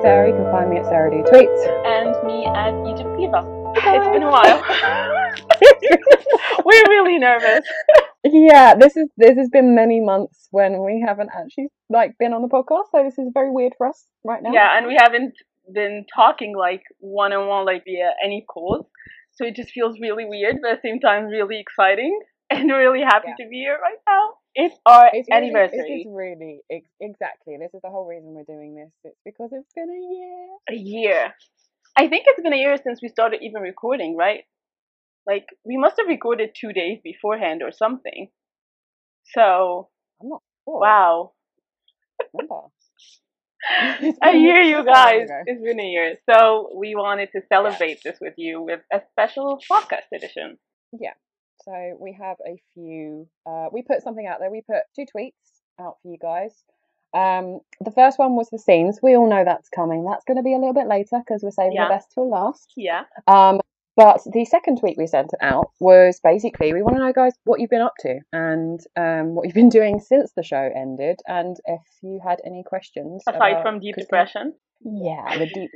Sarah. You can find me at Sarah Do Tweets. And me at Egypt Diva. It's been a while. We're really nervous. Yeah, this has been many months when we haven't actually been on the podcast, so this is very weird for us right now. Yeah, and we haven't been talking one-on-one via any calls, so it just feels really weird, but at the same time really exciting, and really happy to be here right now. It's our anniversary. Exactly. This is the whole reason we're doing this. It's because it's been a year. A year. I think it's been a year since we started even recording, right? We must have recorded 2 days beforehand or something. So, I'm not sure. Wow. A year, you guys. It's been a year. So we wanted to celebrate this with you with a special podcast edition. Yeah. So we have a few, we put something out there. We put 2 tweets out for you guys. The first one was the scenes. We all know that's coming. That's going to be a little bit later because we're saving the best till last. Yeah. But the second tweet we sent out was basically, we want to know, guys, what you've been up to and what you've been doing since the show ended, and if you had any questions. Aside from deep depression. Yeah, the deep.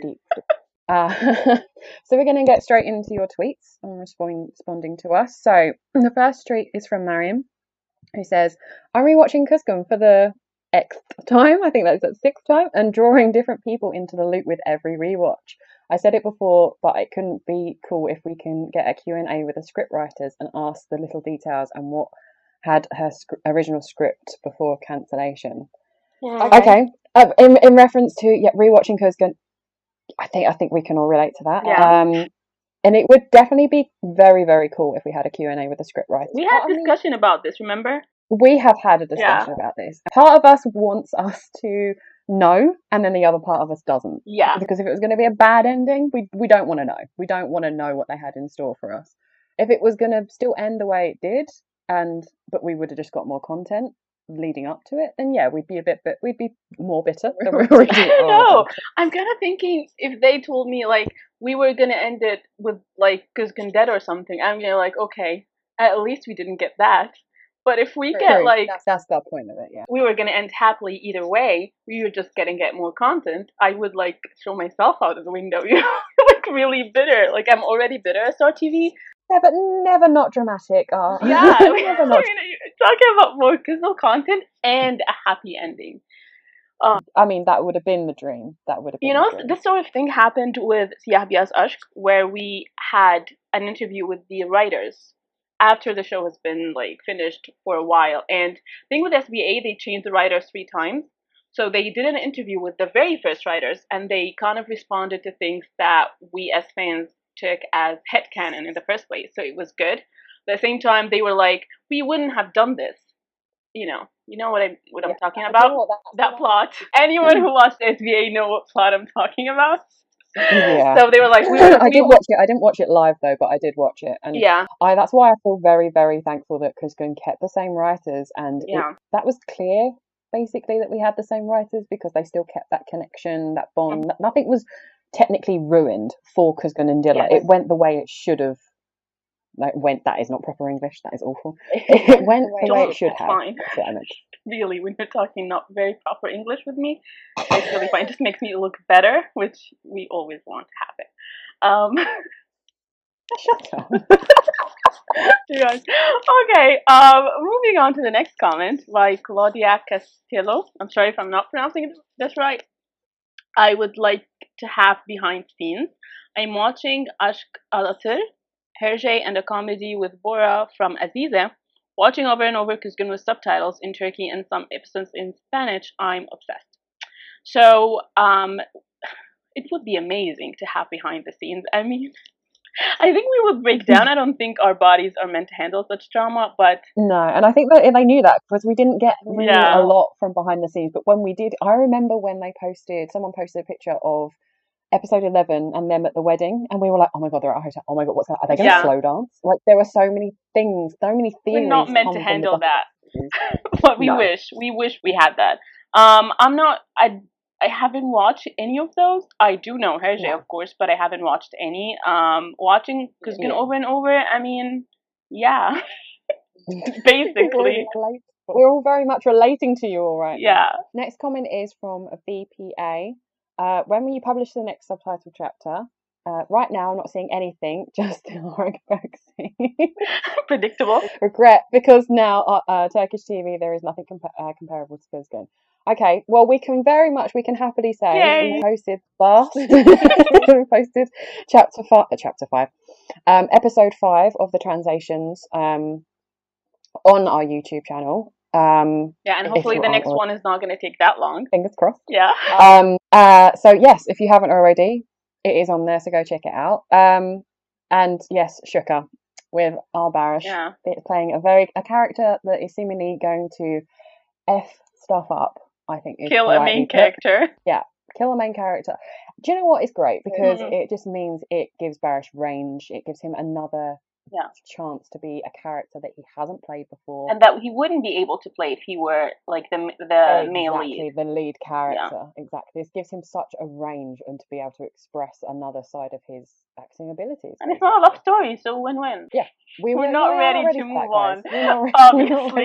So we're going to get straight into your tweets and responding to us. So the first tweet is from Mariam, who says, I'm rewatching Kuzgun for the Xth time, I think that's the 6th time, and drawing different people into the loop with every rewatch. I said it before, but it couldn't be cool if we can get a Q&A with the script writers and ask the little details and what had her original script before cancellation. Yeah. Okay. In reference to rewatching Kuzgun, I think we can all relate to that. Yeah. And it would definitely be very, very cool if we had a Q&A with the script writers. We had discussion about this, remember? We have had a discussion about this. Part of us wants us to know, and then the other part of us doesn't. Yeah. Because if it was going to be a bad ending, we don't want to know. We don't want to know what they had in store for us. If it was going to still end the way it did, but we would have just got more content leading up to it, then we'd be more bitter than we already are. I know. I'm kind of thinking if they told me we were gonna end it with Kuzgun dead or something, I'm gonna okay, at least we didn't get that. But if we get that's the point of it, yeah. We were gonna end happily either way. We were just gonna get more content. I would throw myself out of the window, really bitter. I'm already bitter at Star TV. Yeah, but never not dramatic. Yeah, never not. Talking about more Kuzgun content and a happy ending. I mean, that would have been the dream. That would have been this sort of thing happened with Siyah Beyaz Aşk, where we had an interview with the writers after the show has been finished for a while. And the thing with SBA, they changed the writers 3 times. So they did an interview with the very first writers, and they kind of responded to things that we as fans took as headcanon in the first place. So it was good. At the same time, they were we wouldn't have done this. You know what I'm talking about? That plot. Anyone who watched SBA know what plot I'm talking about. Yeah. So they were I did watch it. I didn't watch it live though, but I did watch it, and that's why I feel very, very thankful that Kuzgun kept the same writers, and that was clear basically that we had the same writers because they still kept that connection, that bond. Mm-hmm. Nothing was technically ruined for Kuzgun and Dilla. It went the way it should have. That is not proper English. That is awful. It went the way it should have. Fine. That's what I meant. Really, when you're talking not very proper English with me, it's really fine. It just makes me look better, which we always want to happen. Shut up. Yes. Okay. Moving on to the next comment by Claudia Castillo. I'm sorry if I'm not pronouncing this right. I would like to have behind scenes. I'm watching Aşk Alatır, Hergé, and a comedy with Bora from Azize. Watching over and over Kuzgun with subtitles in Turkey and some episodes in Spanish. I'm obsessed. So, it would be amazing to have behind the scenes. I mean, I think we would break down. I don't think our bodies are meant to handle such drama, but... No, and I think that they knew that because we didn't get really a lot from behind the scenes. But when we did, I remember when someone posted a picture of episode 11 and them at the wedding, and we were like, oh my god, they're at a hotel. Oh my god, what's that? Are they going to slow dance? There were so many things, so many theories. We're not meant to handle that. But we wish we had that. I haven't watched any of those. I do know Hergé, of course, but I haven't watched any. Watching Kuzgun over and over, I mean, basically. We're all very much relating to you all right now. Next comment is from VPA. When will you publish the next subtitle chapter? Right now, I'm not seeing anything, just the Auric vaccine. Predictable. Regret, because now Turkish TV, there is nothing comparable to Kuzgun. Okay, well, we can happily say Yay. we posted chapter 5, episode 5 of the translations on our YouTube channel. Yeah, and hopefully the next one is not going to take that long. Fingers crossed. Yeah. So yes, if you haven't already, it is on there, so go check it out. And yes, Shuka with Al-Barash, playing a character that is seemingly going to F stuff up, I think. Kill a main character. Yeah, kill a main character. Do you know what is great? Because it just means it gives Barash range. It gives him another chance to be a character that he hasn't played before. And that he wouldn't be able to play if he were like the male lead. The lead character. Yeah. Exactly. This gives him such a range and to be able to express another side of his acting abilities. And it's not a love story, so win-win. Yeah. We're not ready to move on. Obviously.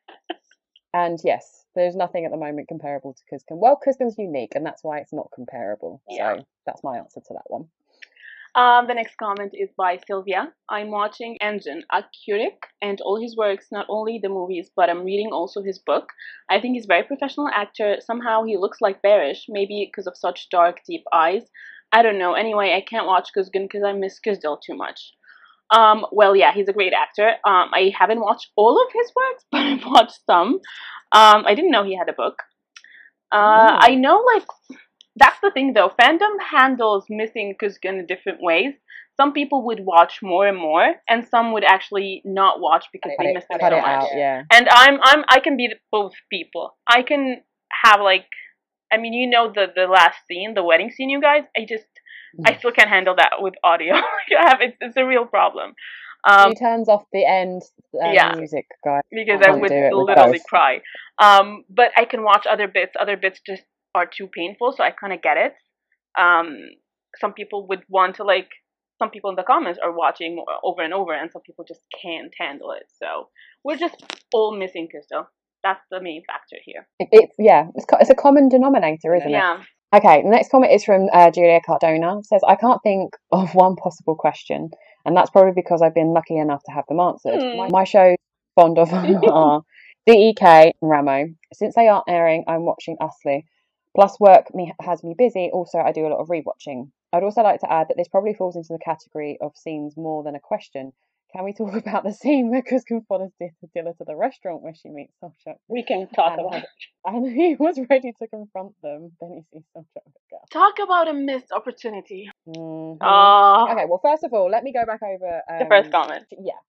And yes, there's nothing at the moment comparable to Kuzgun. Well, Kuzgun's unique, and that's why it's not comparable. Yeah. So that's my answer to that one. The next comment is by Sylvia. I'm watching Engin Akürik and all his works, not only the movies, but I'm reading also his book. I think he's a very professional actor. Somehow he looks like Barish, maybe because of such dark, deep eyes. I don't know. Anyway, I can't watch Kuzgun because I miss Kızdil too much. Well, yeah, he's a great actor. I haven't watched all of his works, but I've watched some. I didn't know he had a book. I know, like... That's the thing, though. Fandom handles missing Kuzgun in different ways. Some people would watch more and more, and some would actually not watch because they missed it so much. Yeah. And I can be both people. I can have you know the last scene, the wedding scene, you guys. I still can't handle that with audio. It's a real problem. He turns off the end music, guys. Because I would literally cry. But I can watch other bits. Other bits just are too painful, so I kind of get it. Some people would want to some people in the comments are watching over and over, and some people just can't handle it. So we're just all missing Kızdil. That's the main factor here. It's a common denominator, isn't it? Yeah. Okay, the next comment is from Julia Cardona. It says, I can't think of one possible question, and that's probably because I've been lucky enough to have them answered. My shows fond of are DEK and Ramo. Since they aren't airing, I'm watching Asli. Plus work has me busy. Also, I do a lot of rewatching. I'd also like to add that this probably falls into the category of scenes more than a question. Can we talk about the scene where Kuzgun follows Dilla to the restaurant where she meets Sobchak? We can talk about it. And he was ready to confront them. Then he sees Sobchak with a girl. Talk about a missed opportunity. Okay, well, first of all, let me go back over the first comment. Yeah.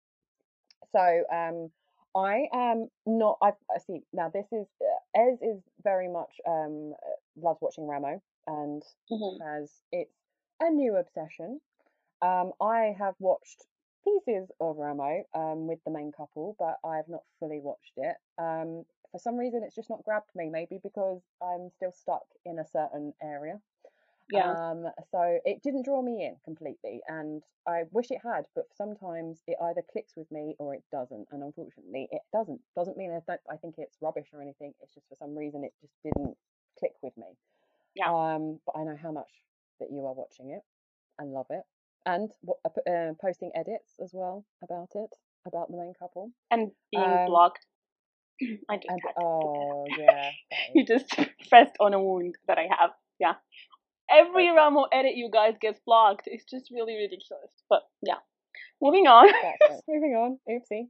So, I am not. I see. Now, this is Ez is very much loves watching Ramo, and it's a new obsession. I have watched pieces of Ramo with the main couple, but I have not fully watched it. For some reason, it's just not grabbed me. Maybe because I'm still stuck in a certain area. Yeah. So it didn't draw me in completely, and I wish it had, but sometimes it either clicks with me or it doesn't, and unfortunately it doesn't. Doesn't mean I think it's rubbish or anything. It's just for some reason it just didn't click with me. Yeah. But I know how much that you are watching it and love it, and posting edits as well about the main couple and being blocked. I just yeah. You just pressed on a wound that I have. Yeah. Every Ramo edit you guys gets blocked. It's just really ridiculous. But yeah. Moving on. Moving on. Oopsie.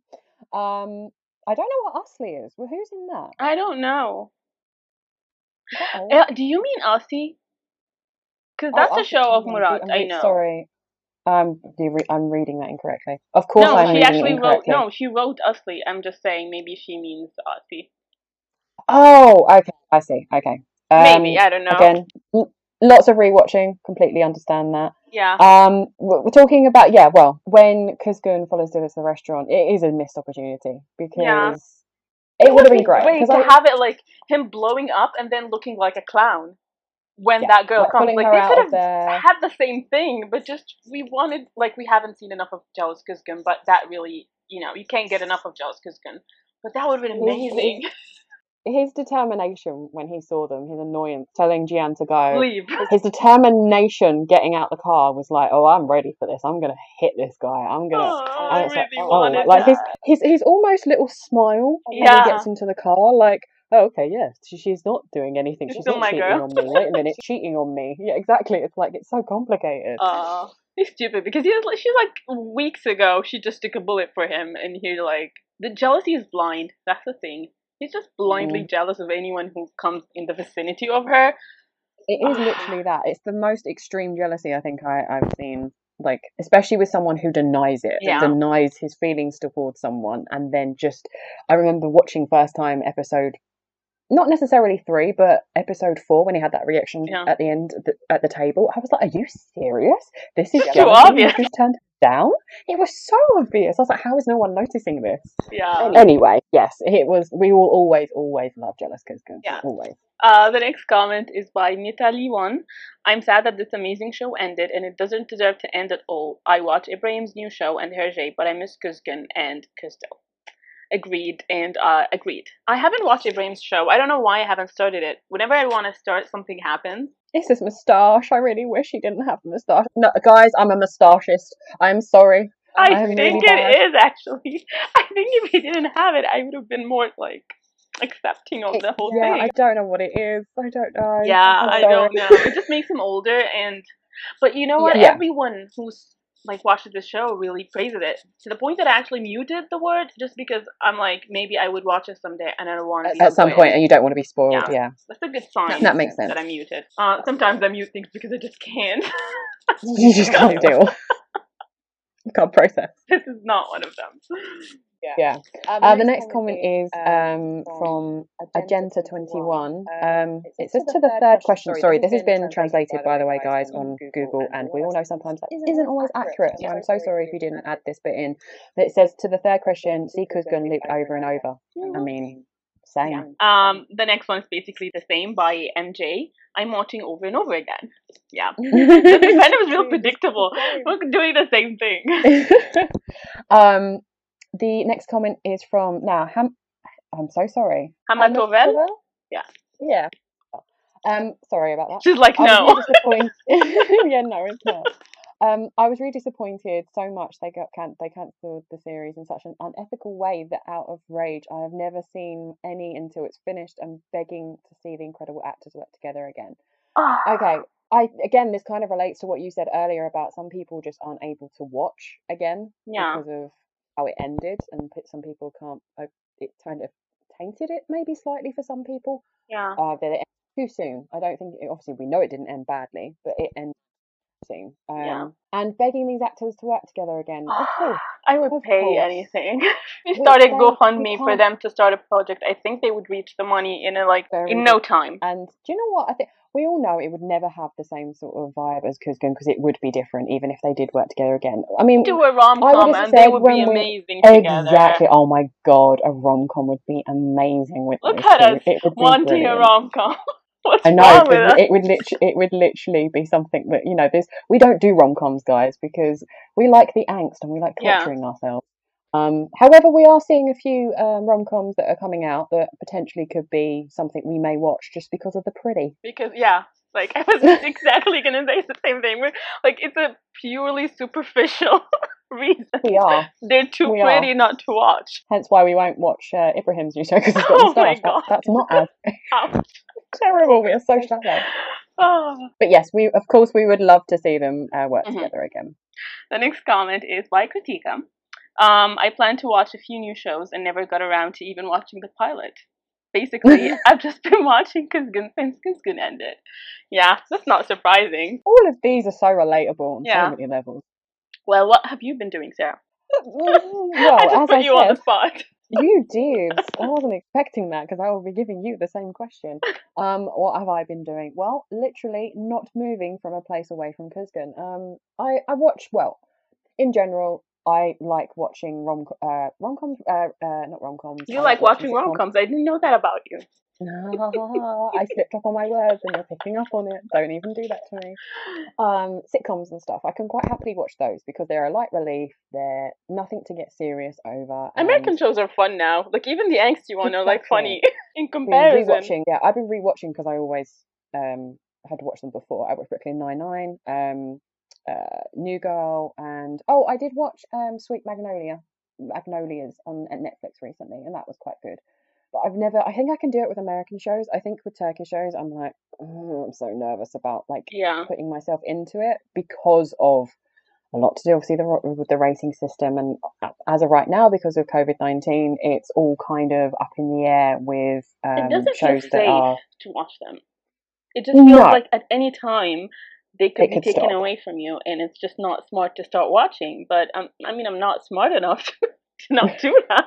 I don't know what Asli is. Well, who's in that? I don't know. Do you mean Asi? Because that's a show of Murat. I know. Sorry. I'm reading that incorrectly. Of course, I'm reading it incorrectly. She wrote Asli. I'm just saying maybe she means Asi. Oh, okay. I see. Okay. Maybe. I don't know. Again, lots of rewatching. Completely understand that. Yeah. We're talking about when Kuzgun follows Dilla to the restaurant, it is a missed opportunity because it would have been great. To have it him blowing up and then looking like a clown when that girl comes. They could have had the same thing, but just we haven't seen enough of Jawaz Kuzgun, but that really, you can't get enough of Jawaz Kuzgun. But that would have been amazing. his determination when he saw them, his annoyance, telling Jian to go, Leave. his determination getting out the car was like, oh, I'm ready for this. I'm gonna hit this guy. I'm gonna. Oh, And I it's like, really oh, wanted like that. his almost little smile as he Yeah. gets into the car, like, oh, okay, yeah, she's not doing anything. She's She's still not my cheating girl. on me. Wait a minute, cheating on me. Yeah, exactly. It's like it's so complicated. He's stupid because she's like weeks ago she just took a bullet for him, and he like the jealousy is blind. That's the thing. He's just blindly jealous of anyone who comes in the vicinity of her. It is literally that. It's the most extreme jealousy I think I've seen. Like, especially with someone who denies it, Yeah. denies his feelings towards someone, and then just. I remember watching first time episode. Not necessarily 3, but episode 4 when he had that reaction at the end at the table. I was like, "Are you serious? This is too obvious. He's just turned down." It was so obvious. I was like, "How is no one noticing this?" Yeah. Anyway, yes, it was. We will always love jealous Kuzgun. Yeah. Always. The next comment is by Nitali One. I'm sad that this amazing show ended, and it doesn't deserve to end at all. I watch Ibrahim's new show and Hergé, but I miss Kuzgun and Kusto. Agreed and agreed. I haven't watched Ibrahim's show. I don't know why I haven't started it. Whenever I want to start, something happens. It's his moustache. I really wish he didn't have a moustache. No, guys, I'm a moustachist. I'm sorry. I think it is actually. I think if he didn't have it, I would have been more like accepting of the whole thing. I don't know what it is. I don't know. Yeah, I don't know. It just makes him older, but you know what? Yeah. Everyone who's like watches the show really praises it to the point that I actually muted the word just because I'm like maybe I would watch it someday and I don't want to be at some point and you don't want to be spoiled. Yeah. That's a good sign. That makes sense. That I muted. Sometimes I mute things because I just can't. You just can't deal. You can't process. This is not one of them. Yeah. The next comment is from Agenta21. It says to the third question. Sorry, this has been translated, by the way, guys, on Google, and we all know sometimes that isn't always accurate. So I'm so sorry if you didn't add this bit in. But it says to the third question, see Kuzgun looped over and over. I mean, same. The next one is basically the same by MJ. I'm watching over and over again. Yeah. It kind of is real predictable. We're doing the same thing. The next comment is from I'm so sorry. Hamatovel? Yeah. Yeah. Sorry about that. She's like, no. Yeah, no, it's not. I was really disappointed so much they cancelled the series in such an unethical way that out of rage I have never seen any until it's finished and begging to see the incredible actors work together again. Okay. Again, this kind of relates to what you said earlier about some people just aren't able to watch again because of how it ended, and some people can't. It kind of tainted it maybe slightly for some people. Yeah. That it ended too soon. I don't think. Obviously, we know it didn't end badly, but it ended soon. And begging these actors to work together again. Of course. I would pay anything. We started GoFundMe for them to start a project. I think they would reach the money in no time. And do you know what? I think we all know it would never have the same sort of vibe as Kuzgun because it would be different even if they did work together again. I mean, do a rom-com and they would be amazing together. Exactly. Oh my god, a rom-com would be amazing with Look at us wanting a rom-com. What's wrong with us? It would literally be something that we don't do rom-coms, guys, because we like the angst and we like torturing ourselves. However, we are seeing a few rom-coms that are coming out that potentially could be something we may watch just because of the pretty. Because I was exactly gonna say the same thing. It's a purely superficial reason. We are. They're too pretty not to watch. Hence why we won't watch Ibrahim's new show because he's got a moustache. God. That's not as terrible. We are so shallow. Oh. But yes, we would love to see them work together again. The next comment is by Kritika. I plan to watch a few new shows and never got around to even watching the pilot. Basically, I've just been watching Kuzgun since Kuzgun ended. Yeah, that's not surprising. All of these are so relatable on so many levels. Well, what have you been doing, Sarah? Well, I just put you on the spot. You did. I wasn't expecting that because I will be giving you the same question. What have I been doing? Well, literally not moving from a place away from Kuzgun. I watch, in general, I like watching rom-coms, not rom-coms. You like watching rom-coms. I didn't know that about you. I slipped up on my words and you're picking up on it. Don't even do that to me. Sitcoms and stuff. I can quite happily watch those because they're a light relief. They're nothing to get serious over, and American shows are fun now. Like even the angsty one are like exactly. funny in Been comparison. rewatching. Yeah, I've been rewatching because I always had watched them before. I watched Brooklyn Nine-Nine, New Girl, and oh, I did watch Sweet Magnolias on at Netflix recently, and that was quite good. But I've never. I think I can do it with American shows. I think with Turkish shows, I'm like, oh, I'm so nervous about like Yeah. putting myself into it because of a lot to do, obviously, with the rating system. And as of right now, because of COVID-19, it's all kind of up in the air with It doesn't feel shows that safe are to watch them. It just feels no, like at any time they could it be could taken stop. away from you, and it's just not smart to start watching. But I mean, I'm not smart enough to not do that.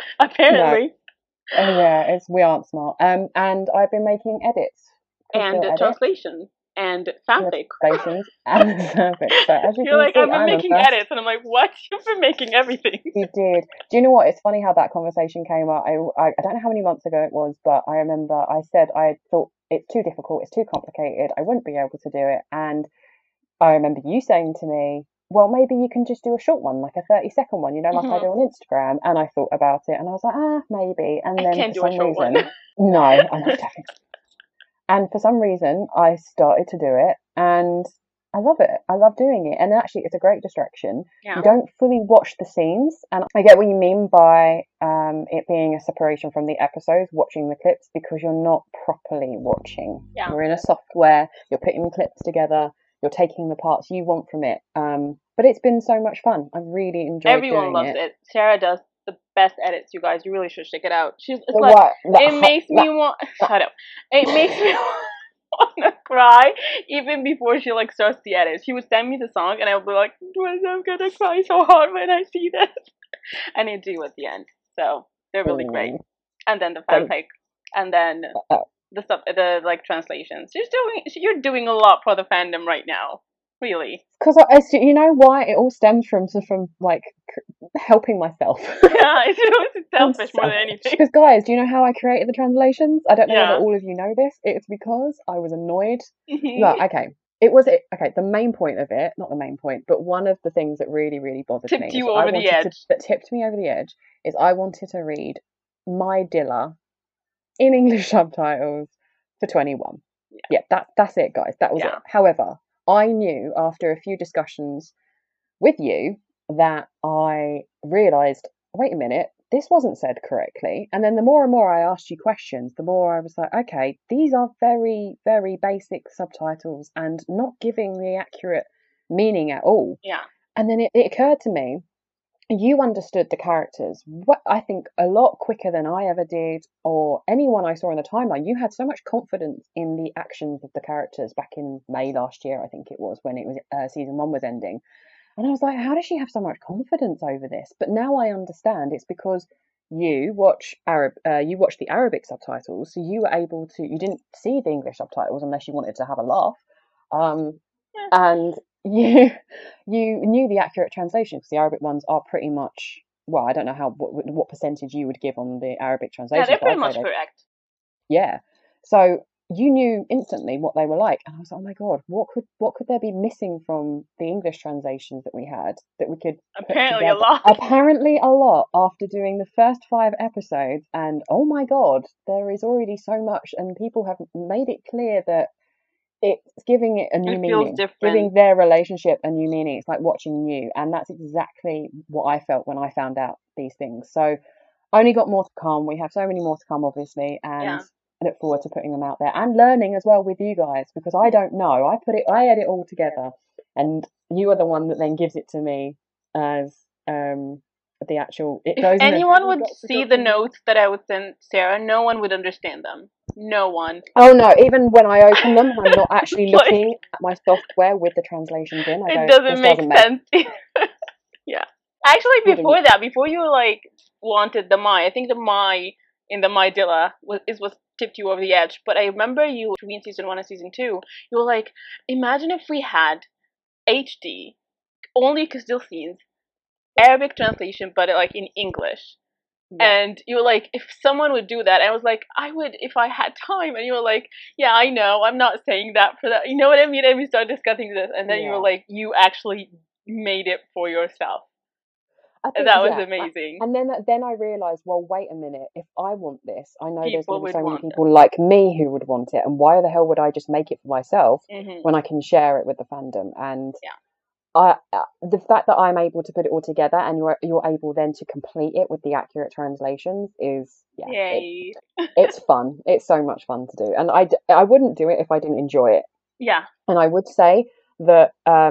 No, Apparently, yeah, we aren't smart. And I've been making edits, and Crystal edits, translation and and the fanfic. translations and perfect. So as you You're can like, see, I've been I'm making immersed. edits, and I'm like, what? You've been making everything. You did. Do you know what? It's funny how that conversation came up. I don't know how many months ago it was, but I remember I said I thought it's too difficult, it's too complicated, I wouldn't be able to do it. And I remember you saying to me, well, maybe you can just do a short one, like a 30-second one, like I Hmm. do on Instagram. And I thought about it and I was like, maybe. And I then can't for do a some short one. reason, no, I know, definitely. And for some reason, I started to do it and I love it. I love doing it. And actually, it's a great distraction. You Yeah, don't fully watch the scenes. And I get what you mean by it being a separation from the episodes, watching the clips, because you're not properly watching. yeah. You're in a software, you're putting clips together, you're taking the parts you want from it. But it's been so much fun. I've really enjoyed Everyone doing loves it. it. Sarah does the best edits, you guys. You really should check it out. It's The like what? it makes me want. Shut up. It makes me want to cry even before she like starts the edit. She would send me the song, and I would be like, I'm gonna cry so hard when I see this, and I do at the end. So they're really great. Mm, And then the don't. fanfic, and then Uh, the stuff, the like translations. You're doing a lot for the fandom right now. Really. Because you know why it all stems from like helping myself. Yeah, it's I'm selfish more than selfish. anything. Because guys, do you know how I created the translations? I don't know whether Yeah. all of you know this. It's because I was annoyed. Hmm. Like, okay, it was it. Okay, the main point of it, not the main point, but one of the things that really, really bothered Tipped me is you over the edge. that tipped me over the edge is I wanted to read My Dilla in English subtitles for 21. Yeah, that's it, guys. That was it. Yeah. However, I knew after a few discussions with you that I realised, wait a minute, this wasn't said correctly. And then the more and more I asked you questions, the more I was like, okay, these are very, very basic subtitles and not giving the accurate meaning at all. Yeah. And then it occurred to me, you understood the characters, what I think a lot quicker than I ever did, or anyone I saw in the timeline. You had so much confidence in the actions of the characters back in May last year, I think it was, when it was season 1 was ending. And I was like, how does she have so much confidence over this? But now I understand it's because you watch the Arabic subtitles, so you were able to. You didn't see the English subtitles unless you wanted to have a laugh, um, Yeah. and you you knew the accurate translation because the Arabic ones are pretty much. Well, I don't know what percentage you would give on the Arabic Yeah, translations, they're but pretty I'd say much they, correct. yeah. So you knew instantly what they were like, and I was like, oh my god, what could there be missing from the English translations that we had that we could put Apparently a together? lot. Apparently, a lot after doing the first 5 episodes, and oh my god, there is already so much, and people have made it clear that it's giving it a new It feels meaning, different. giving their relationship a new meaning. It's like watching you, and that's exactly what I felt when I found out these things. So only got more to come. We have so many more to come, obviously, and Yeah. I look forward to putting them out there and learning as well with you guys because I don't know. I edit all together, and you are the one that then gives it to me as the actual. It If goes in a anyone Google would Docs see the document. notes that I would send Sarah, no one would understand them. No one. Oh no! Even when I open them, I'm not actually Like, looking at my software with the translations in. I it go, doesn't this make doesn't make. sense. Yeah. Actually, Wouldn't. before that, before you like wanted the Mai, I think the Mai in the Mai Dilla was tipped you over the edge. But I remember you between season 1 and season 2, you were like, imagine if we had HD only Castile scenes, Arabic translation, but like in English. Yeah. And you were like, if someone would do that, and I was like, I would if I had time. And you were like, yeah, I know, I'm not saying that for that. You know what I mean? And we started discussing this, and then you were Yeah. like, you actually made it for yourself. I And think, that was yeah. amazing. And then I realized, well, wait a minute. If I want this, I know there's going People to be would so many want people like me wwho would want it. And why the hell would I just make it for myself it. when I can share it with the fandom? And Yeah. the fact that I'm able to put it all together and you're able then to complete it with the accurate translations is, yeah, Yay. it's fun. It's so much fun to do. And I wouldn't do it if I didn't enjoy it. Yeah. And I would say that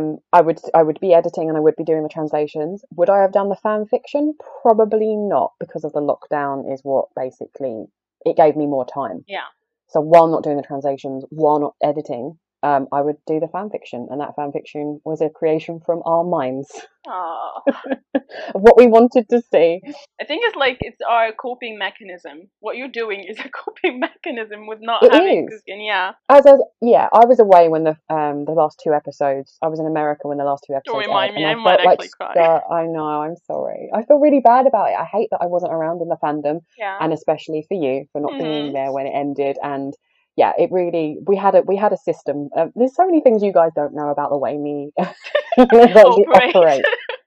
I would be editing and I would be doing the translations. Would I have done the fan fiction? Probably not, because of the lockdown is what basically it gave me more time. Yeah. So while not doing the translations, while not editing, I would do the fan fiction, and that fan fiction was a creation from our minds Aw. of what we wanted to see. I think it's like it's our coping mechanism. What you're doing is a coping mechanism with not It having is. cooking. Yeah. Yeah, I was away when the last two episodes. I was in America when the last two Don't episodes aired, remind me. and I I might felt like actually cry. I know, I'm sorry. I feel really bad about it. I hate that I wasn't around in the fandom, Yeah. and especially for you for not being Mhm. there when it ended. And yeah, it really we had a system. There's so many things you guys don't know about the way me actually Operate. operate.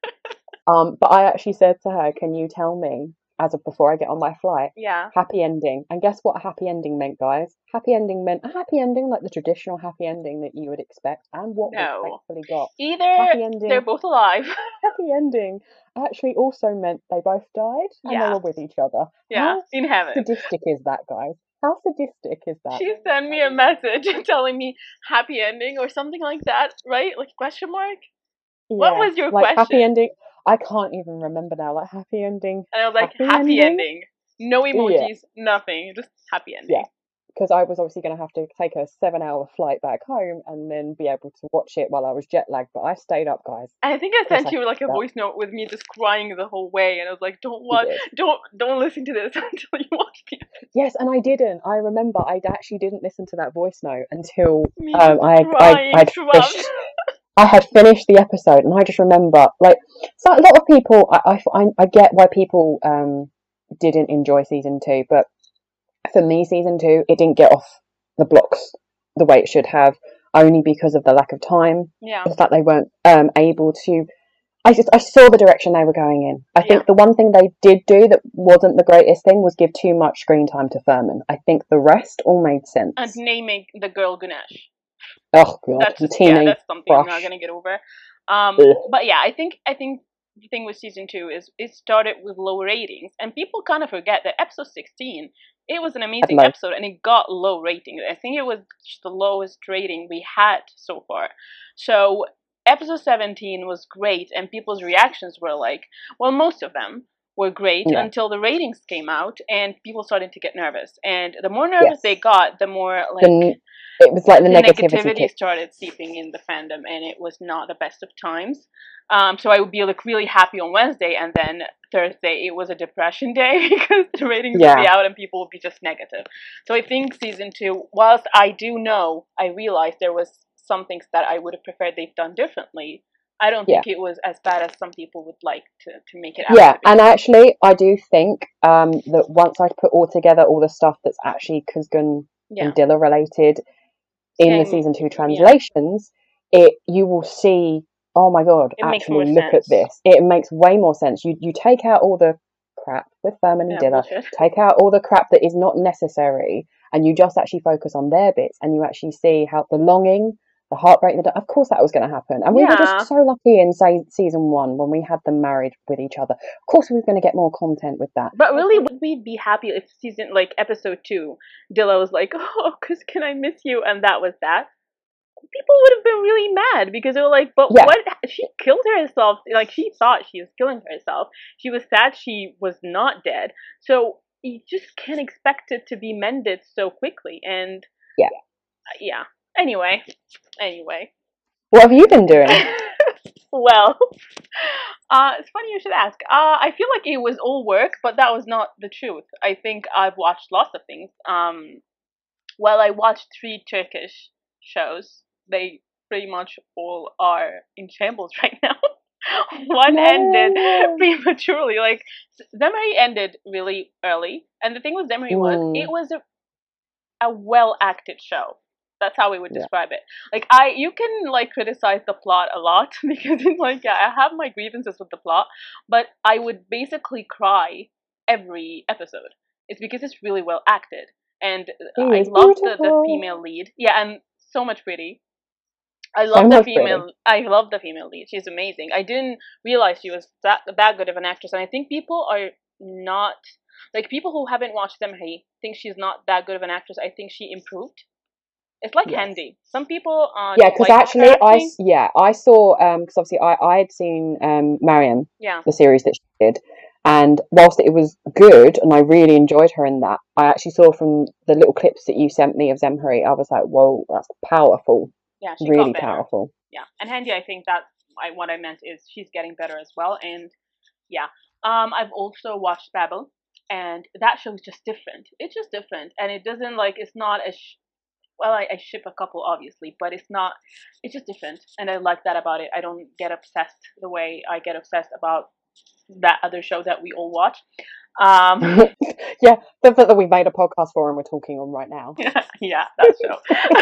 But I actually said to her, "Can you tell me as of before I get on my flight, Yeah. happy ending?" And guess what a happy ending meant, guys? Happy ending meant a happy ending, like the traditional happy ending that you would expect, and what we No. thankfully got. Either Happy they're ending, both alive. happy ending actually also meant they both died and they Yeah. were with each other. Yeah. How In heaven. sadistic is that, guys? How sadistic is that? She sent me a message telling me happy ending or something like that, right? Like question mark? What Yeah, was your like happy question? ending. I can't even remember now. Like happy ending, And I was like, happy happy ending. ending. No Yeah, emojis, nothing. Just happy yeah. ending. Because I was obviously going to have to take a 7 hour flight back home and then be able to watch it while I was jet lagged. But I stayed up, guys. And I think I Of course, sent I you like a stayed up. voice note with me just crying the whole way, and I was like, "Don't You watch, did. don't listen to this until you watch the Yes, and I didn't. I remember I actually didn't listen to that voice note until me just crying I'd throughout." I had finished the episode, and I just remember like so a lot of people. I get why people didn't enjoy season two, but for me, season two it didn't get off the blocks the way it should have, only because of the lack of time, Yeah, the fact they weren't able to. I saw the direction they were going in. I yeah. think the one thing they did do that wasn't the greatest thing was give too much screen time to Furman. I think the rest all made And sense. naming the girl Ganesh. Oh god, That's just yeah, teenage that's something I'm not crush. gonna get over. Ugh, But yeah, I think the thing with season two is it started with low ratings, and people kind of forget that episode 16 it was an had amazing low. episode, and it got low ratings. I think it was the lowest rating we had so far. So episode 17 was great, and people's reactions were like, well, most of them were great Yeah. until the ratings came out and people started to get nervous. And the more nervous Yes. they got, the more like It was like the the negativity negativity kick. started seeping in the fandom, and it was not the best of times. So I would be like really happy on Wednesday, and then Thursday it was a depression day because the ratings would be Yeah. out and people would be just negative. So I think season two, whilst I do know, I realized there was some things that I would have preferred they've done differently. I don't Yeah. think it was as bad as some people would like to make it out Yeah, to be. and actually, I do think that once I put all together all the stuff that's actually Kuzgun Yeah. and Dilla related in the And season two yeah, translations, you will see. Oh my god! it makes more Actually, look at sense. this. It makes way more sense. You take out all the crap with Furman and Yeah, Dilla. bullshit. Take out all the crap that is not necessary, and you just actually focus on their bits, and you actually see how the longing, the heartbreak. Of course, that was going to happen, and we were Yeah. just so lucky in say season one when we had them married with each other. Of course, we were going to get more content with that. But really, would we be happy if season like episode 2, Dilla was like, "Oh, cause can I miss you?" and that was that? People would have been really mad because they were like, "But Yeah. what? She killed herself. Like she thought she was killing herself. She was sad she was not dead. So you just can't expect it to be mended so quickly." And Yeah. yeah. Anyway. What have you been doing? Well, it's funny you should ask. I feel like it was all work, but that was not the truth. I think I've watched lots of things. Well, I watched 3 Turkish shows. They pretty much all are in shambles right now. One ended No. prematurely. Like Zemri ended really early, and the thing with Zemri was it Mm, was a well acted show. That's how we would yeah. describe it. Like you can like criticize the plot a lot because it's like yeah, I have my grievances with the plot, but I would basically cry every episode. It's because it's really well acted, and He I is love the female beautiful. lead. Yeah, and so much pretty. So much pretty. I love the female lead. She's amazing. I didn't realize she was that good of an actress, and I think people are not like people who haven't watched Zemri think she's not that good of an actress. I think she improved. It's like Yes. Handy. Some people Yeah, don't because like her actually, acting. I saw because obviously I had seen Mariam, Yeah, the series that she did, and whilst it was good and I really enjoyed her in that, I actually saw from the little clips that you sent me of Zemhari, I was like, whoa, that's powerful, yeah, she got really better. powerful. Yeah, and Handy, I think that's what I meant is she's getting better as well. And yeah, I've also watched Babel, and that show is just different. It's just different, and it doesn't like it's not as well. I ship a couple obviously, but it's not. It's just different, and I like that about it. I don't get obsessed the way I get obsessed about that other show that we all watch. Um, Yeah, that we made a podcast for and we're talking on right now. yeah, that show.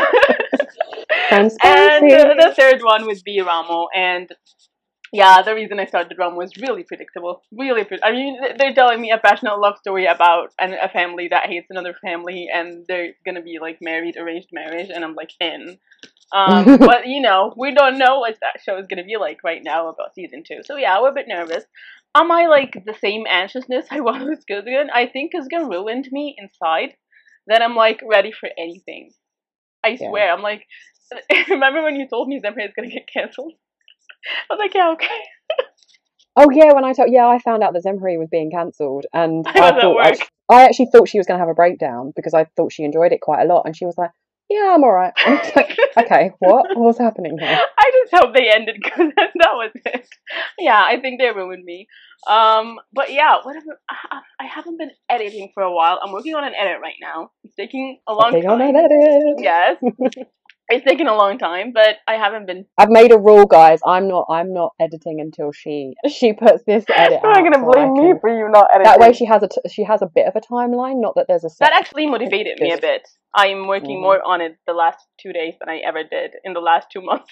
And Transparency. the third one would be Ramo, and yeah, the reason I started Rome was really predictable. I mean, they're telling me a passionate love story about a family that hates another family, and they're gonna be like married, arranged marriage, and I'm like in. But you know, we don't know what that show is gonna be like right now about season 2. So yeah, we're a bit nervous. Am I like the same anxiousness I was with Kuzgun? I think Kuzgun ruined me inside. That I'm like ready for anything. I Yeah. swear, I'm like. Remember when you told me Zemre is gonna get cancelled? I was like, yeah, okay. Oh yeah, I found out that Zemhari was being cancelled, and I was at work. I actually thought she was going to have a breakdown because I thought she enjoyed it quite a lot, and she was like, "Yeah, I'm all right." I was like, "Okay, what's happening here?" I just hope they ended because that was it. Yeah, I think they ruined me. But yeah, whatever. I haven't been editing for a while. I'm working on an edit right now. It's taking a long Working on time. an edit. Yes, it's taking a long time, but I haven't been. I've made a rule, guys. I'm not editing until she puts this edit You're out. not gonna So I blame me can. for you not editing. That way, she has a bit of a timeline. Not that there's a set. That actually motivated me a bit. I'm working more on it the last 2 days than I ever did in the last 2 months.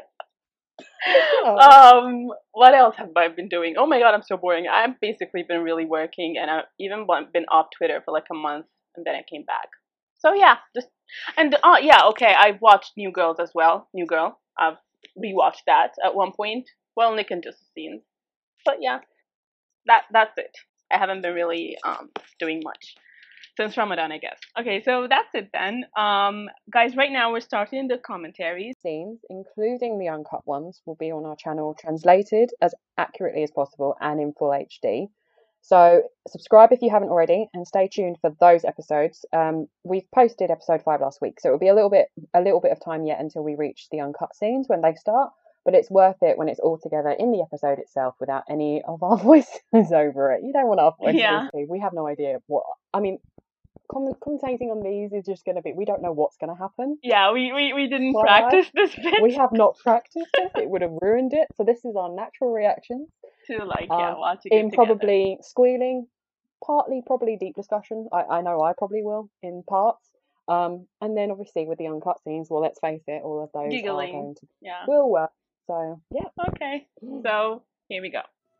What else have I been doing? Oh my god, I'm so boring. I've basically been really working, and I've even been off Twitter for like a month, and then I came back. So yeah, just and yeah, okay. I've watched New Girls as well. New Girl. I've rewatched that at one point. Well, Nick and just scenes, but yeah, that's it. I haven't been really doing much since Ramadan, I guess. Okay, so that's it then. Guys, right now we're starting the commentaries. Scenes, including the uncut ones, will be on our channel translated as accurately as possible and in full HD. So subscribe if you haven't already, and stay tuned for those episodes. We've posted episode 5 last week, so it'll be a little bit of time yet until we reach the uncut scenes when they start. But it's worth it when it's all together in the episode itself without any of our voices over it. You don't want our voices to be. We have no idea what. I mean, commentating on these is just going to be. We don't know what's going to happen. Yeah, we didn't practice this bit. We have not practiced this. It would have ruined it. So this is our natural reaction to like watching in it probably squealing, partly probably deep discussion. I know I probably will in parts. And then obviously with the uncut scenes, well, let's face it, all of those giggling. are going to will work. So yeah. Okay. So here we go.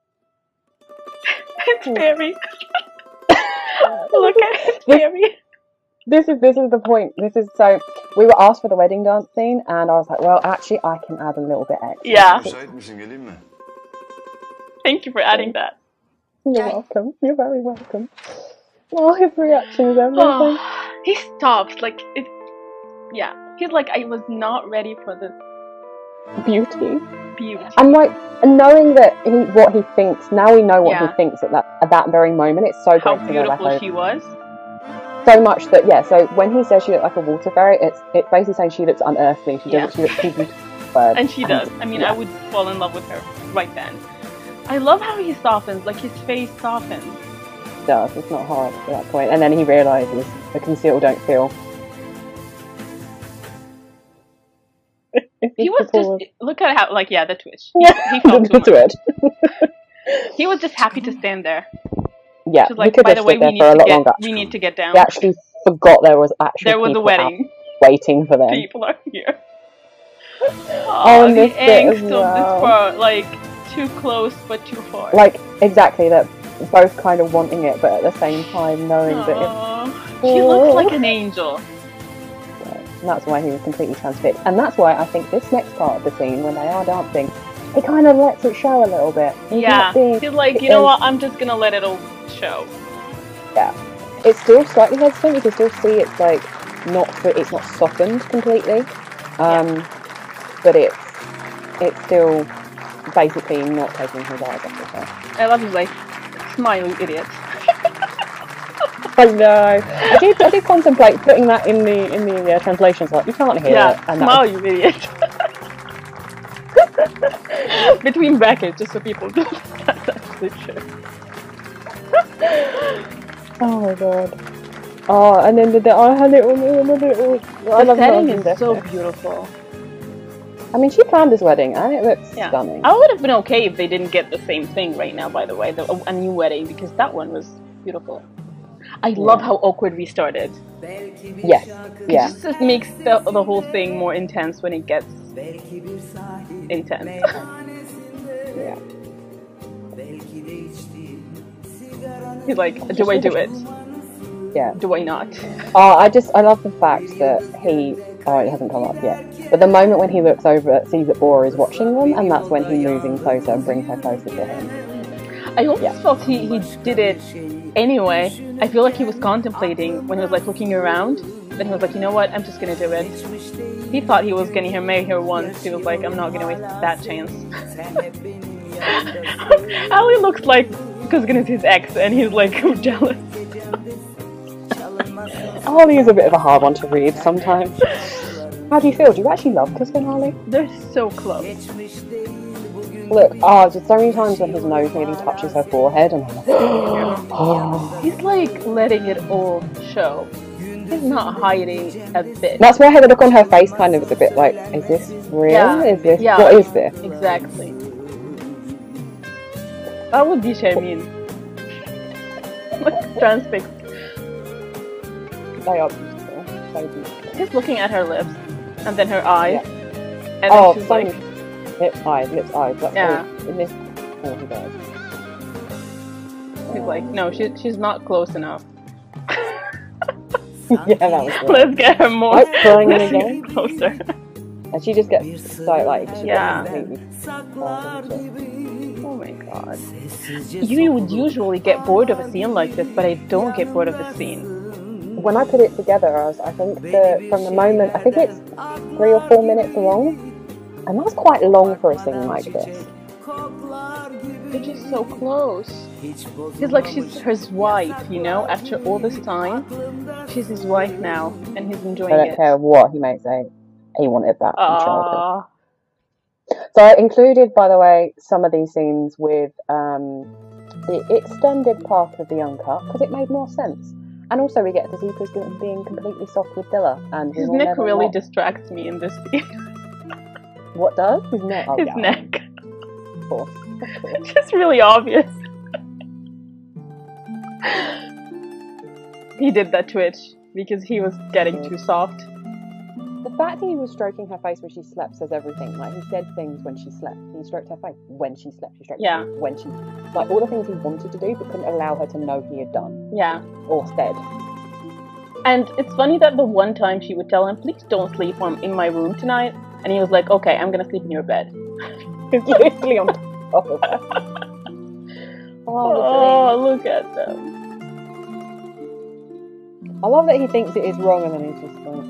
It's Mary. Look at it, Mary. This is the point. This is so. We were asked for the wedding dance scene, and I was like, well, actually, I can add a little bit extra. Yeah. Thank you for adding that. You're welcome. You're very welcome. Oh, his reaction is everything. He stops like it. Yeah, he's like, I was not ready for this beauty. And like knowing that what he thinks. Now we know what he thinks at that very moment. It's so how great beautiful to know she was. So much that so when he says she looked like a water fairy, it's basically saying she looks unearthly. She looks too beautiful. And she does. I mean, I would fall in love with her right then. I love how he softens, like his face softens. It does. It's not hard at that point, and then he realizes the conceal don't feel. He was just look at how like the twitch. He the felt too much. twitch. He was just happy to stand there. Yeah, Just like, he could by have the way, stood there for a lot longer. we need to get down. He actually forgot there was a wedding waiting for them. People are here. Oh, the angst well. of this part, like too close but too far. Like exactly that, both kind of wanting it, but at the same time knowing that it's. She looks like an angel. And that's why he was completely transfixed, and that's why I think this next part of the scene when they are dancing, it kind of lets it show a little bit. He's like, you know what? I'm just gonna let it all show. Yeah, it's still slightly hesitant. You can still see it's like it's not softened completely, but it's still basically not taking his eyes off of her. I love his like, smile, you idiot. I know. I did contemplate putting that in the translations. Like, you can't hear it. And smile, you idiot. Between brackets, just so people don't. That's actually true. Oh my god. Oh, and then her little. The setting is so beautiful. I mean, she planned this wedding, and it looks stunning. I would have been okay if they didn't get the same thing right now. By the way, a new wedding, because that one was beautiful. I love how awkward we started. Yes. Yeah. It just makes the whole thing more intense when it gets intense. Yeah. He's like, do I do it? Yeah. Do I not? Oh, I love the fact that it hasn't come up yet. But the moment when he looks over, sees that Bora is watching them, and that's when he moves in closer and brings her closer to him. I almost felt he did it anyway. I feel like he was contemplating when he was like looking around. Then he was like, you know what? I'm just gonna do it. He thought he was gonna marry her once. He was like, I'm not gonna waste that chance. Ali looks like Kuzgun is his ex, and he's like jealous. Ali is a bit of a hard one to read sometimes. How do you feel? Do you actually love Kuzgun, Ali? They're so close. Look, just so many times when his nose nearly touches her forehead, and I'm like, oh. He's like letting it all show. He's not hiding a bit. That's why the look on her face kind of is a bit like, is this real? Yeah. Is this what is this? Exactly. That would be Charmin. Like transfixed. They are beautiful. So beautiful. Just looking at her lips, and then her eyes, and then she's like, lips, eyes. That's in this. Oh, he does. He's like, no, she's not close enough. Yeah, that was good. Let's get her more. Let's get closer. And she just gets so like, oh my god. You would usually get bored of a scene like this, but I don't get bored of the scene. When I put it together, I think from the moment, I think it's 3 or 4 minutes long, and that's quite long for a scene like this. They're just so close. It's like she's his wife, you know, after all this time. She's his wife now, and he's enjoying it. I don't care what he may say. He wanted that from childhood. So I included, by the way, some of these scenes with the extended part of the uncut, because it made more sense. And also we get to see Kuzgun being completely soft with Dilla. And his neck really distracts me in this scene. What does? His neck? Oh, his neck. Of course. It's just really obvious. He did that twitch because he was getting too soft. The fact that he was stroking her face when she slept says everything. Like, he said things when she slept. He stroked her face when she slept. He stroked her face when she... Like, all the things he wanted to do, but couldn't allow her to know he had done. Yeah. Or said. And it's funny that the one time she would tell him, please don't sleep in my room tonight. And he was like, okay, I'm gonna sleep in your bed. He's literally on top of her. Oh, look at them. I love that he thinks it is wrong and then he's just like...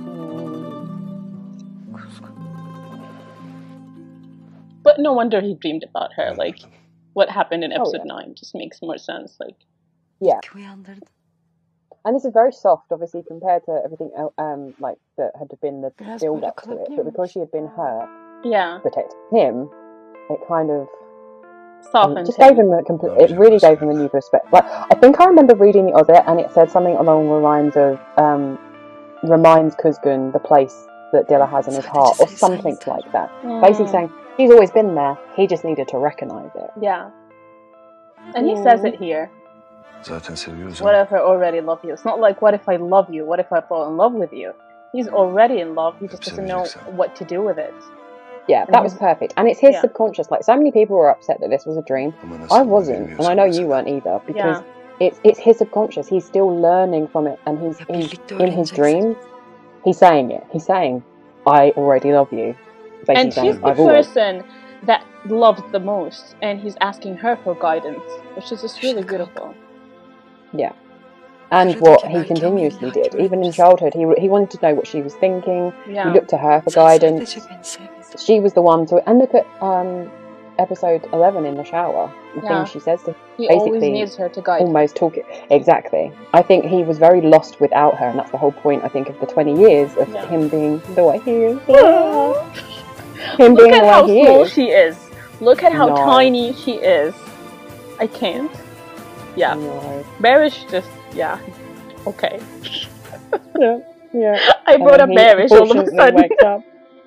But no wonder he dreamed about her. Like, what happened in episode 9 just makes more sense. Like, yeah. And this is very soft, obviously, compared to everything like that had been the build up to it. But because she had been hurt, protecting him, it kind of softened. Just gave him it really gave him a new perspective. Like, I think I remember reading it, and it said something along the lines of reminds Kuzgun the place that Dilla has in his heart, or something like that. Basically saying he's always been there, he just needed to recognize it. Yeah. And he says it here. Zaten seviyoruz. What if I already love you? It's not like, what if I love you? What if I fall in love with you? He's already in love, he just doesn't know what to do with it. Yeah, that was perfect. And it's his subconscious. Like, so many people were upset that this was a dream. I wasn't, and I know you weren't either, because it's his subconscious. He's still learning from it, and he's in his dreams. He's saying it. He's saying, I already love you. Basically and she's the person that loves the most, and he's asking her for guidance, which is just really beautiful. Yeah. And what he continuously did, even in childhood, he wanted to know what she was thinking. Yeah. He looked to her for guidance. She was the one to, and look at episode 11 in the shower. The things she says to him. He always needs her to guide. Almost talk it. Exactly. I think he was very lost without her, and that's the whole point, I think, of the 20 years of him being the way he is. Look at how small she is. Look at how tiny she is. I can't. Yeah. No. Barish just, okay. Yeah. I brought up Barish all of a sudden. Wakes up.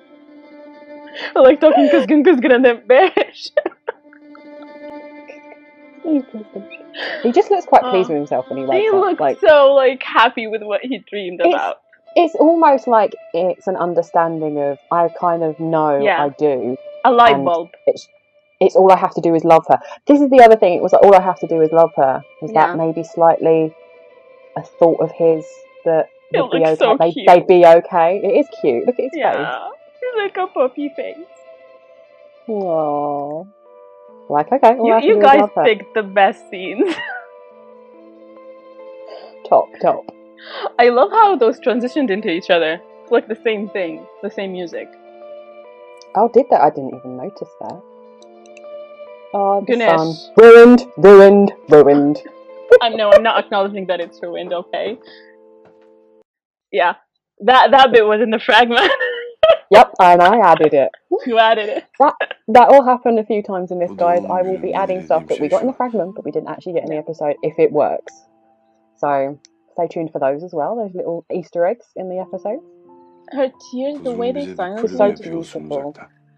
I like talking Kuzgun and then Barish. He just looks quite pleased with himself when he wakes up. He looks so happy with what he dreamed about. It's almost like it's an understanding of, I kind of know I do. A light bulb. It's all I have to do is love her. This is the other thing. It was like, all I have to do is love her. Was that maybe slightly a thought of his that would be okay? So they'd be okay. It is cute. Look at his face. He's like a puppy face. Aww. Like, okay. You guys picked the best scenes. Top. I love how those transitioned into each other. It's like the same thing, the same music. Oh, did that? I didn't even notice that. Oh, the Ganesh. Sun. Ruined. I'm not acknowledging that it's ruined, okay? Yeah. That bit was in the fragment. Yep, and I added it. You added it. That all happened a few times in this, guys. I will be adding stuff that we got in the fragment, but we didn't actually get in the episode, if it works. So, stay tuned for those as well, those little Easter eggs in the episode. Her tears, the way they sang, was so beautiful.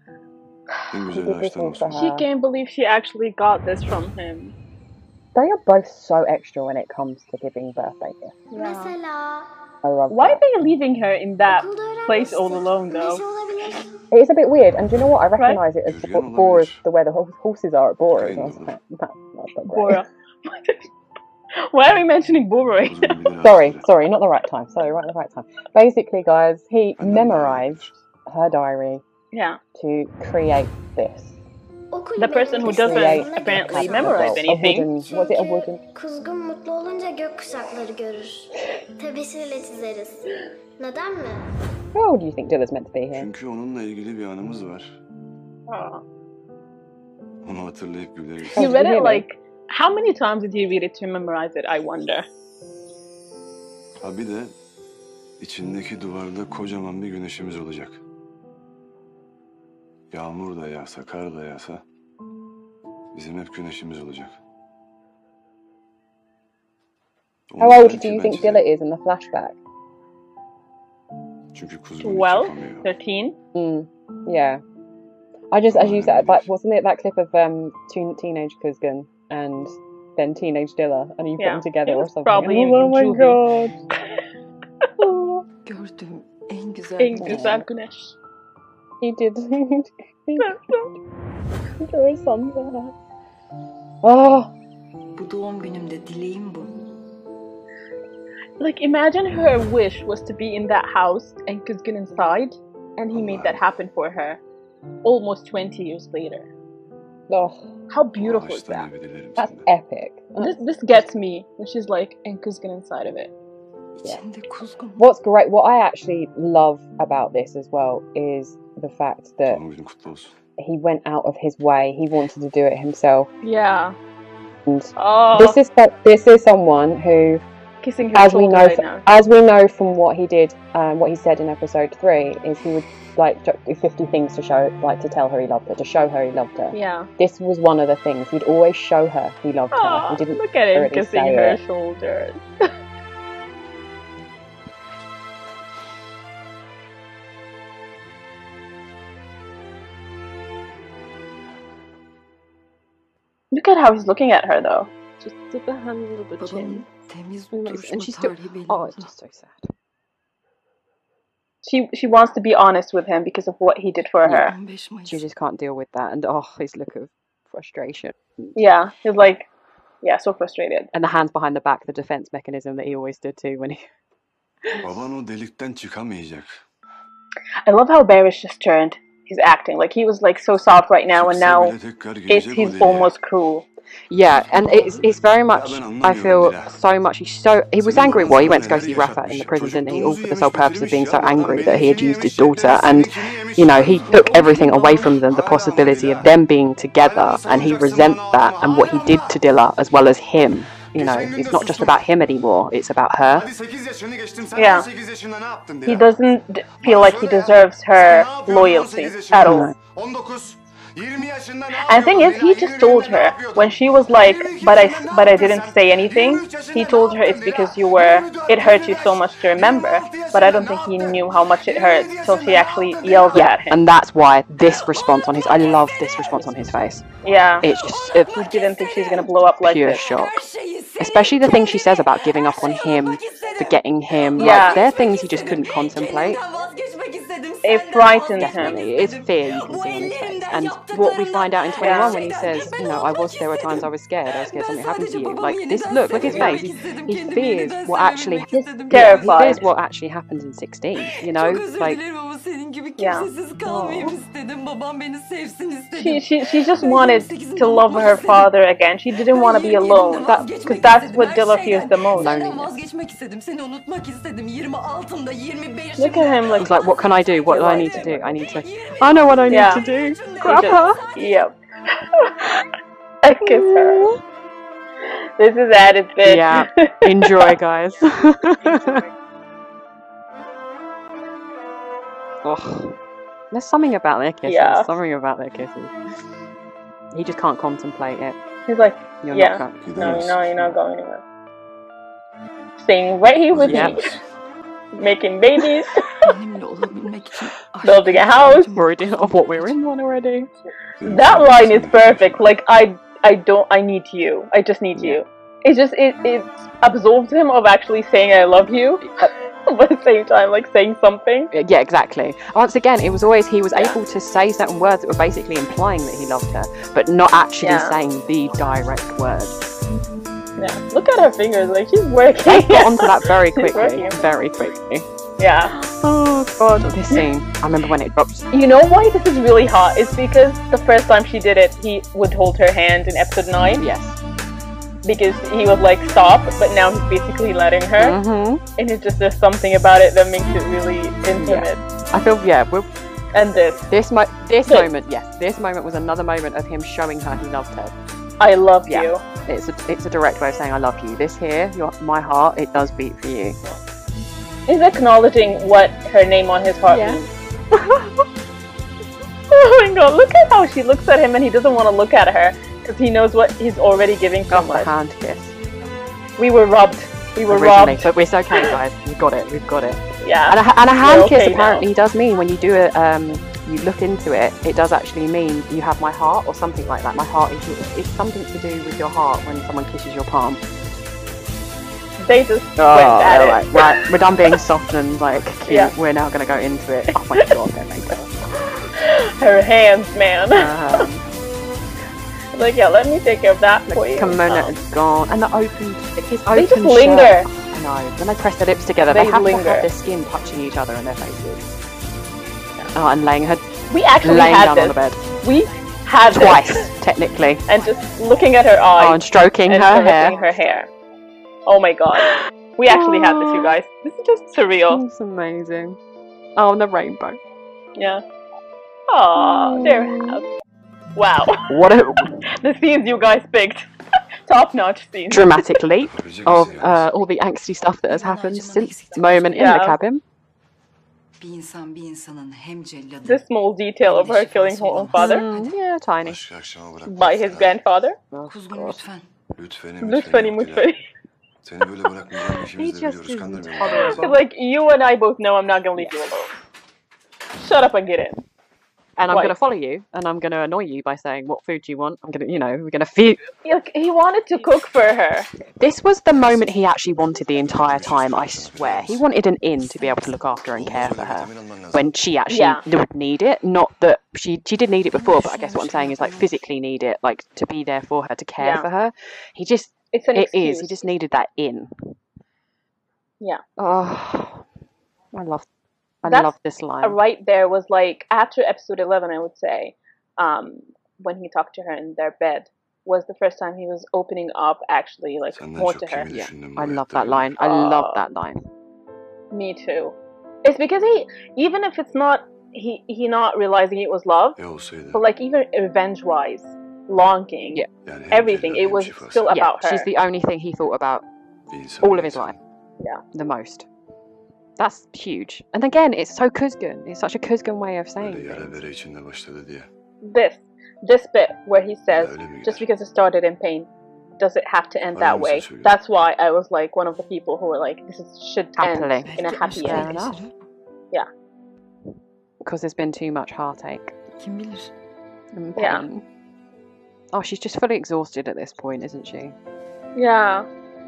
She can't believe she actually got this from him. They are both so extra when it comes to giving birthday gifts. Yeah. I love Why that. are they leaving her in that place all alone, though? It is a bit weird, and do you know what? I recognise it as Bora's, the way the horses are at Bora's. That's not Bora. Why are we mentioning Bora? Sorry, not the right time. Sorry, right at the right time. Basically, guys, he memorised her diary to create this. The person who doesn't apparently memorize anything. Was it a wooden? Kuzgun mutlu olunca gökkuşakları görür. Tebeşirle çizeriz. Neden mi? How old do you think Dilla's meant to be here? Çünkü onunla ilgili bir anımız var. Onu hatırlayıp güleriz. He read it like, how many times did he read it to memorize it, I wonder? Ha bir de içindeki duvarda kocaman bir güneşimiz olacak. Yağmur da yağsa, kar da yağsa bizim hep güneşimiz olacak. How old do you think Dilla is in the flashback? Çünkü Kuzgun 12, 13? Yeah. I just, as you said, like, wasn't it that clip of teenage Kuzgun and then teenage Dilla, and you put them together or something? Probably oh my god. Gördüğüm en güzel güneş. He did. Draw a sun there. Oh. Bu doğum günümde dileğim bu. Like, imagine her wish was to be in that house and Kuzgun inside, and he made that happen for her. Almost 20 years later. Oh. How beautiful is that? That's epic. This gets me, when she's like, and Kuzgun inside of it. Yeah. What's great, what I actually love about this as well is the fact that he went out of his way. He wanted to do it himself. Yeah. And this is someone who, kissing her as we know, right now. as we know from what he did, what he said in episode 3, is he would like do 50 things to show, like to tell her he loved her, to show her he loved her. Yeah. This was one of the things. He'd always show her he loved her. He didn't. Look at him kissing her shoulders. how he's looking at her though. Just did the hand under the chin. Temiz And she's still. Oh, it's just so sad. She wants to be honest with him because of what he did for her. She just can't deal with that, and his look of frustration. Yeah, he's like, so frustrated. And the hands behind the back, the defense mechanism that he always did too when he. Baban o delikten çıkamayacak. I love how bearish just turned his acting. Like he was like so soft right now, and now he's almost cool. Yeah, and it's very much. I feel so much. He was angry. Well, he went to go see Rafa in the prison, didn't he? All for the sole purpose of being so angry that he had used his daughter, and he took everything away from them, the possibility of them being together, and he resents that and what he did to Dilla as well as him. It's not just about him anymore; it's about her. Yeah, he doesn't feel like he deserves her loyalty at all. And the thing is, he just told her when she was like, but I didn't say anything. He told her it's because it hurt you so much to remember. But I don't think he knew how much it hurt till she actually yelled at him. And that's why this response on I love this response on his face. Yeah, it's just he didn't think she's gonna blow up like pure this. Shock. Especially the thing she says about giving up on him, forgetting him. Yeah. Like, they're things he just couldn't contemplate. It frightened him. It's fear you can see on his face. And what we find out in 21 when he says, there were times I was scared something happened to you. Like this, look his face. He fears what actually. He's terrified. He fears what actually happens in 16. Like. Yeah. She just wanted to love her father again. She didn't want to be alone. Because that's what Dilla fears the most. Loneliness. Look at him. He's like, what can I do? What do I need to do? I know what I need to do. Grab her. Yep. I kiss her. This is added bit. Yeah. Enjoy, guys. Oh, there's something about their kisses. Yeah. Something about their kisses. He just can't contemplate it. He's like, you're not going anywhere. Staying right here with me. Making babies. Building a house. Of what we're in on already. That line is perfect. Like, I need you. I just need you. It's just, it absolves him of actually saying I love you. But at the same time, like, saying something. Yeah, exactly. Once again, it was always, he was able to say certain words that were basically implying that he loved her, but not actually saying the direct word. Yeah, look at her fingers, like, she's working. They got onto that very quickly. Very quickly. Yeah. Oh, God. This scene, I remember when it drops. You know why this is really hot? It's because the first time she did it, he would hold her hand in episode 9. Yes. Because he was like, stop, but now he's basically letting her. Mm-hmm. And it's just, there's something about it that makes it really intimate. Yeah. I feel, we're... And this moment was another moment of him showing her he loved her. I love you. It's a direct way of saying I love you. This here, my heart, it does beat for you. He's acknowledging what her name on his heart means. Oh my god, look at how she looks at him and he doesn't want to look at her. Because he knows what he's already giving so much. A hand kiss. We were robbed. We were originally, robbed. But it's okay, guys. We've got it. Yeah. And a hand kiss apparently does mean, when you do it, you look into it, it does actually mean you have my heart or something like that. My heart is yours. It's something to do with your heart when someone kisses your palm. They just went at it. Right, we're done being soft and like cute. Yeah. We're now going to go into it. Oh my god, her hands, man. Like, let me take care of that for you. Kimono is gone. And his open they just linger. Shirt. I know. When they press their lips together, they have to have their skin touching each other in their faces. Oh, and laying actually had down this. on the bed. We had twice, technically. And just looking at her eyes. Oh, and stroking and her hair. Oh my god. We actually had this, you guys. This is just surreal. It's amazing. Oh, and the rainbow. Yeah. Oh, their house. Wow. What the scenes you guys picked. Top-notch scenes. Dramatic leap of all the angsty stuff that has happened since the moment in the cabin. The small detail of her killing her own father. Yeah, tiny. By his grandfather. He just is like, you and I both know I'm not gonna leave you alone. Shut up and get in. And I'm Why? going to follow you, and I'm going to annoy you by saying, what food do you want? I'm going to, we're going to feed. Look, he wanted to cook for her. This was the moment he actually wanted the entire time, I swear. He wanted an in to be able to look after and care for her when she actually would need it. Not that she did need it before, but I guess what I'm saying is like physically need it, like to be there for her, to care for her. He just, It's an excuse. he just needed that in. Yeah. Oh, I love this line. Right there was like, after episode 11, I would say, when he talked to her in their bed, was the first time he was opening up actually, like, more to her. Yeah, I love that line. I love that line. Me too. It's because even if it's not, he not realizing it was love, but like even revenge-wise, longing, everything, it was still about her. She's the only thing he thought about all of his life. Yeah. The most. That's huge. And again, it's so Kuzgun. It's such a Kuzgun way of saying things. This bit where he says, just because it started in pain, does it have to end that way? That's why I was like one of the people who were like, should end in a happy Fair end. enough. Yeah. Because there's been too much heartache. Kim bilir? And pain. Yeah. Oh, she's just fully exhausted at this point, isn't she? Yeah.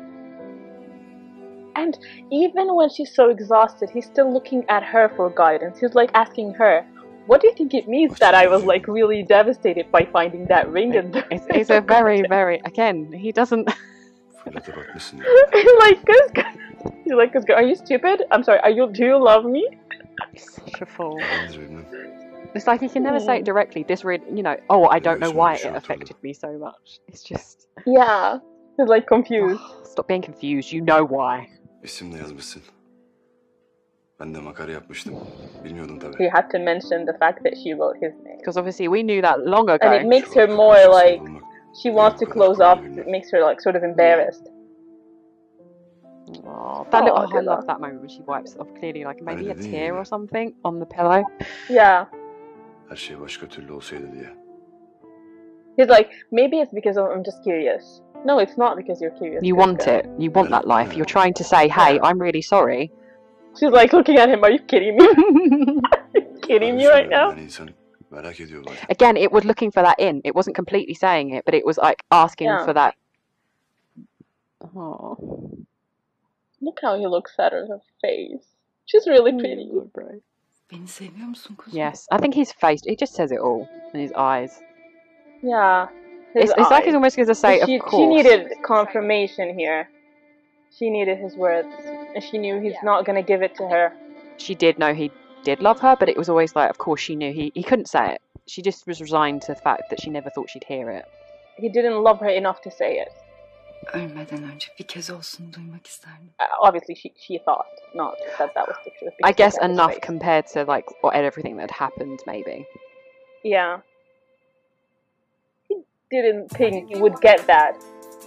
And even when she's so exhausted, he's still looking at her for guidance. He's like asking her, what do you think it means that I was like really devastated by finding that ring in there? It's a very, very, again, he doesn't... He's like, Kuzgun. He's like, Kuzgun, are you stupid? I'm sorry, do you love me? Such a fool. It's like he can never say it directly. This really, I don't know why it affected me so much. It's just... Yeah. He's like confused. Stop being confused, you know why. İsim de yazmışsın. Ben de makara yapmıştım. Bilmiyordum tabii. He had to mention the fact that she wrote his name. Because obviously we knew that long ago. And it makes her more like, she wants to close off, it makes her like sort of embarrassed. Oh, I love that moment when she wipes off clearly like maybe a tear or something on the pillow. Yeah. Her şey başka türlü olsaydı diye. He's like, maybe it's because I'm just curious. No, it's not because you're curious. You want it. You want that life. You're trying to say, hey, I'm really sorry. She's like looking at him, are you kidding me? Are you kidding me right now? Again, it was looking for that in. It wasn't completely saying it, but it was like asking for that. Oh. Look how he looks at her face. She's really pretty. Beni seviyor musun kuzum? Yes, I think his face, he just says it all in his eyes. Yeah. It's like he's almost going to say, of course. She needed confirmation here. She needed his words. And she knew he's not going to give it to her. She did know he did love her, but it was always like, of course she knew he couldn't say it. She just was resigned to the fact that she never thought she'd hear it. He didn't love her enough to say it. Ölmeden önce bir kez olsun duymak isterdim. Obviously she thought, not that was the truth. I guess enough compared to like everything that had happened, maybe. Yeah. He didn't think he would get that.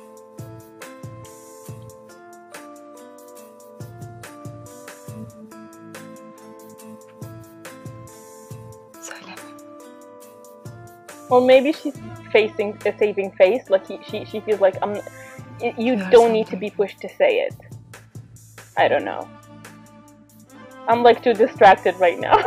Or maybe she's facing a saving face, like she feels like you don't need to be pushed to say it. I don't know. I'm like too distracted right now.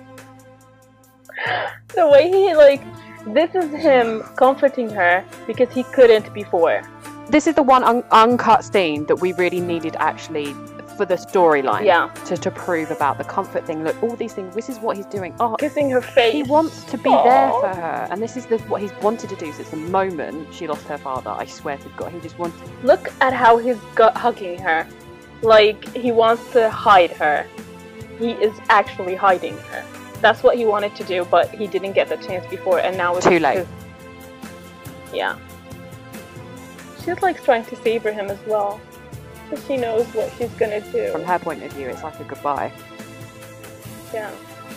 The way he this is him comforting her because he couldn't before. This is the one uncut scene that we really needed actually for the storyline. Yeah. To prove about the comfort thing. Look, all these things, this is what he's doing. Oh, kissing her face. He wants to be there for her. And this is what he's wanted to do since the moment she lost her father. I swear to God, he just wanted... Look at how he's hugging her. Like, he wants to hide her. He is actually hiding her. That's what he wanted to do, but he didn't get the chance before, and now it's too late. Yeah. She's like trying to savor him as well. Because she knows what she's gonna do. From her point of view, it's like a goodbye. Yeah.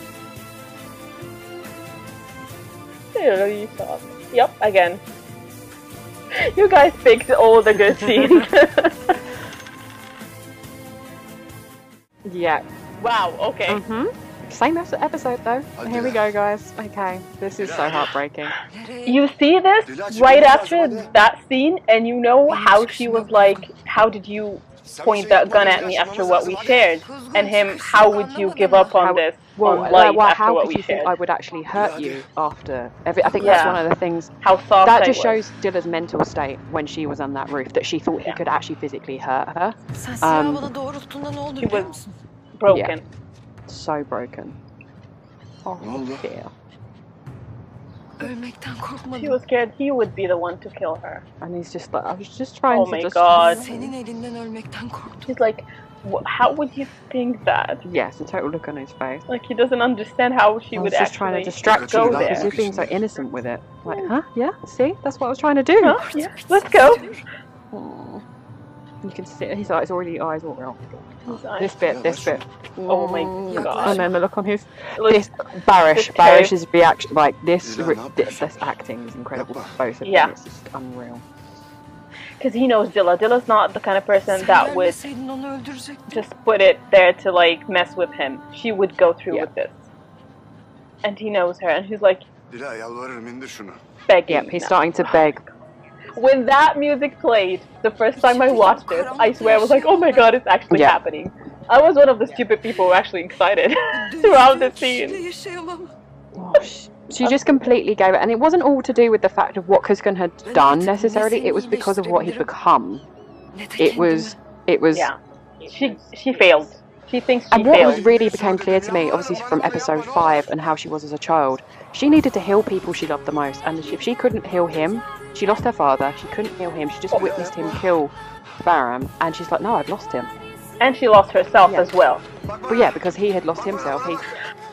Yep, again. You guys picked all the good scenes. Yeah. Wow, okay. Mm-hmm. Same episode though. Here we go, guys. Okay, this is so heartbreaking. You see this right after that scene, and you know how she was like, how did you point that gun at me after what we shared? And him, how would you give up on this? Well, on life well, after how what could we you think shared. I would actually hurt you after I think that's one of the things How soft that I just was. shows Dilla's mental state when she was on that roof, that she thought he could actually physically hurt her. Sen silahı bana doğrulttuğunda ne oldu He biliyor was musun? broken. So broken. Oh, Ne oldu? fear. Ölmekten korkmadım. She was scared he would be the one to kill her. And he's just like, I was just trying Oh to my just... God. Senin elinden ölmekten korktum. He's like, how would you think that? Yes, a total look on his face. Like, he doesn't understand how she I would was just trying to actually distract you go because there. you're being so innocent with it. Like, huh? Yeah? See? That's what I was trying to do. Huh? Yeah, let's go. Aw. You can see his eyes already, eyes all around. His eyes. This bit. Oh my God. And then the look on his... Look, This, Barish, this Barish's reaction, like, this Dilan, this acting is incredible. Both of Yeah. them, it's just unreal. Because he knows Dilla. Dilla's not the kind of person Sen that would gelmeseydin onu öldürecektim. just put it there to, like, mess with him. She would go through Yeah. with this. And he knows her, and he's, like, Dila yalvarırım indir şunu. begging. Yep, he's now. starting to beg. When that music played, the first time I watched it, I swear I was like, oh my God, it's actually Yeah. happening. I was one of the stupid people who were actually excited throughout the scene. Yaşayamam. Oh, she just completely gave it, and it wasn't all to do with the fact of what Kuzgun had done necessarily. It was because of what he'd become. Ne de It was, Yeah. She failed. She thinks she and what failed. was really became clear to me, obviously from episode 5 and how she was as a child, she needed to heal people she loved the most, and if she couldn't heal him, she lost her father. She couldn't heal him. She just witnessed him kill Baram, and she's like, no, I've lost him. And she lost herself Yeah. as well. But yeah, because he had lost himself. He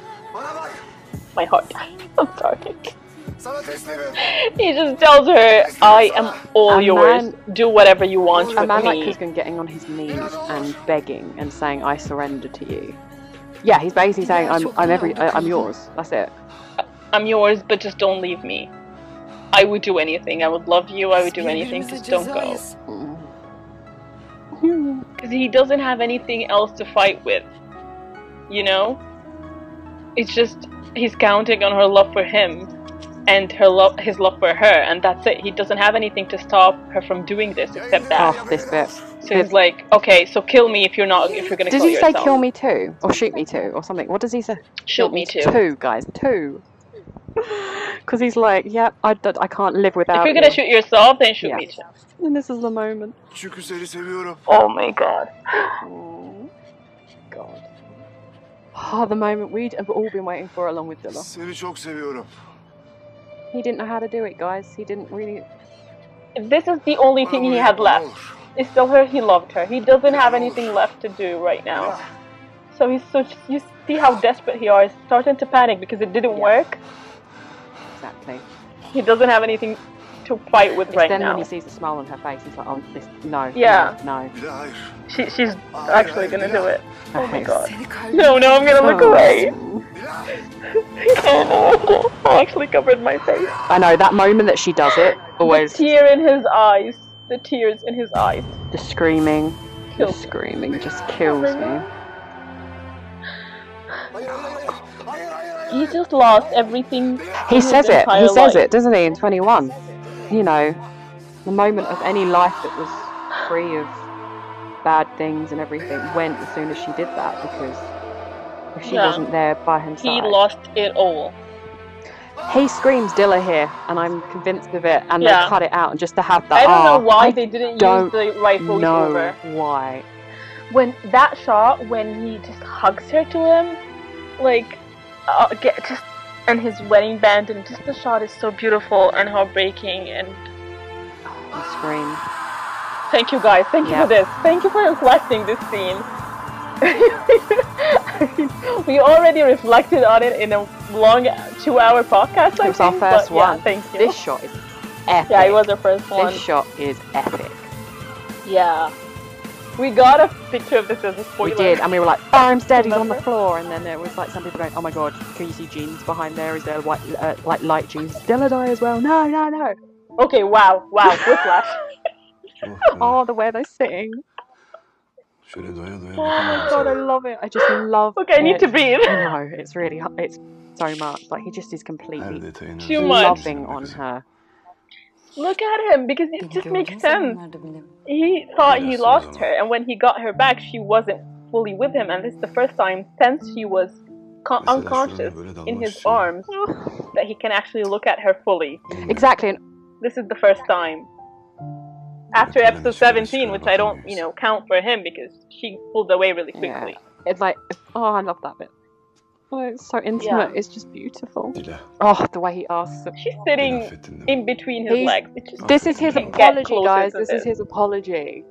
My heart. I'm sorry. Sana teslimim. He just tells her, I am all A yours. man- Do whatever you want A with man like me. Kuzgun getting on his knees and begging and saying, "I surrender to you." Yeah, he's basically saying, "I'm yours." That's it. I'm yours, but just don't leave me. I would do anything. I would love you. I would do anything. Just don't go. Because he doesn't have anything else to fight with. You know? It's just, he's counting on her love for him and his love for her, and that's it. He doesn't have anything to stop her from doing this except that. Oh, this bit. So he's like, okay, so kill me if you're gonna Does kill he say yourself. "kill me too" or "shoot me too" or something? What does he say? Shoot me too. Two, guys, two. Because he's like, "Yeah, I can't live without." If you're gonna you. shoot yourself, then shoot Yeah. me too. And this is the moment. Çünkü seni seviyorum. Oh my God. Oh, God. Oh, the moment we'd have all been waiting for, along with Dilla. Seni çok seviyorum. He didn't know how to do it, guys. He didn't really. This is the only thing he had left. It's still her. He loved her. He doesn't have anything left to do right now. So he's such. You see how desperate he is. He's starting to panic because it didn't work. Exactly. He doesn't have anything to fight with It's right then now. when he sees the smile on her face, he's like, "Oh, this, no, Yeah. no." Dila hayır. She's actually gonna do it. Oh my Okay. God. Seni kalbim. No, I'm gonna look Oh. away. Dila. Oh no, I actually covered my face. I know that moment that she does it. Always The tear in his eyes. The tears in his eyes. the screaming, Kills the screaming just kills me. He just lost everything. He in his says it. entire He says life. it, doesn't he? In 21, you know, the moment of any life that was free of bad things and everything went as soon as she did that, because if she Yeah. wasn't there by himself, He lost it all. He screams Dilla here, and I'm convinced of it. And Yeah. they cut it out, and just to have that. I don't know "Oh, why I they didn't use don't the right voice know over. why. When that shot, when he just hugs her to him, like, just and his wedding band, and just the shot is so beautiful and heartbreaking. And I scream. thank you guys, thank you Yeah. for this, thank you for reflecting this scene. We already reflected on it in a long 2-hour podcast. It was our first but yeah, one. thank you. This shot is epic. Yeah, it was our first one. This shot is epic. Yeah. We got a picture of this as a spoiler. We did, and we were like, "Baram's dead. He's on the Remember? floor." And then there was like some people going, "Oh my God, can you see jeans behind there? Is there white, like light jeans? Dilla die as well? No, no, no." Okay, wow, whiplash. Oh, the way they sing. Şöyle doya doya Oh my bakamam God, I sana. love it. I just love. Okay, I need it. to breathe. I know it's really, it's so much. Like he just is Her completely detayını Too much. loving on her. Look at him, because it Beni just makes gördüğün sense. zamanlarda bile. He thought he Yes, lost yes. her, and when he got her back, she wasn't fully with him, and this is the first time since she was unconscious in his arms that he can actually look at her fully. Exactly. And This is the first time. After episode 17, which I don't, count for him because she pulled away really quickly. it's like, oh, I love that bit. Oh, it's so intimate. Yeah. It's just beautiful. Dile. Oh, the way he asks. She's sitting in between his legs. It's just, This is his can't get apology, closer guys. to This is his apology.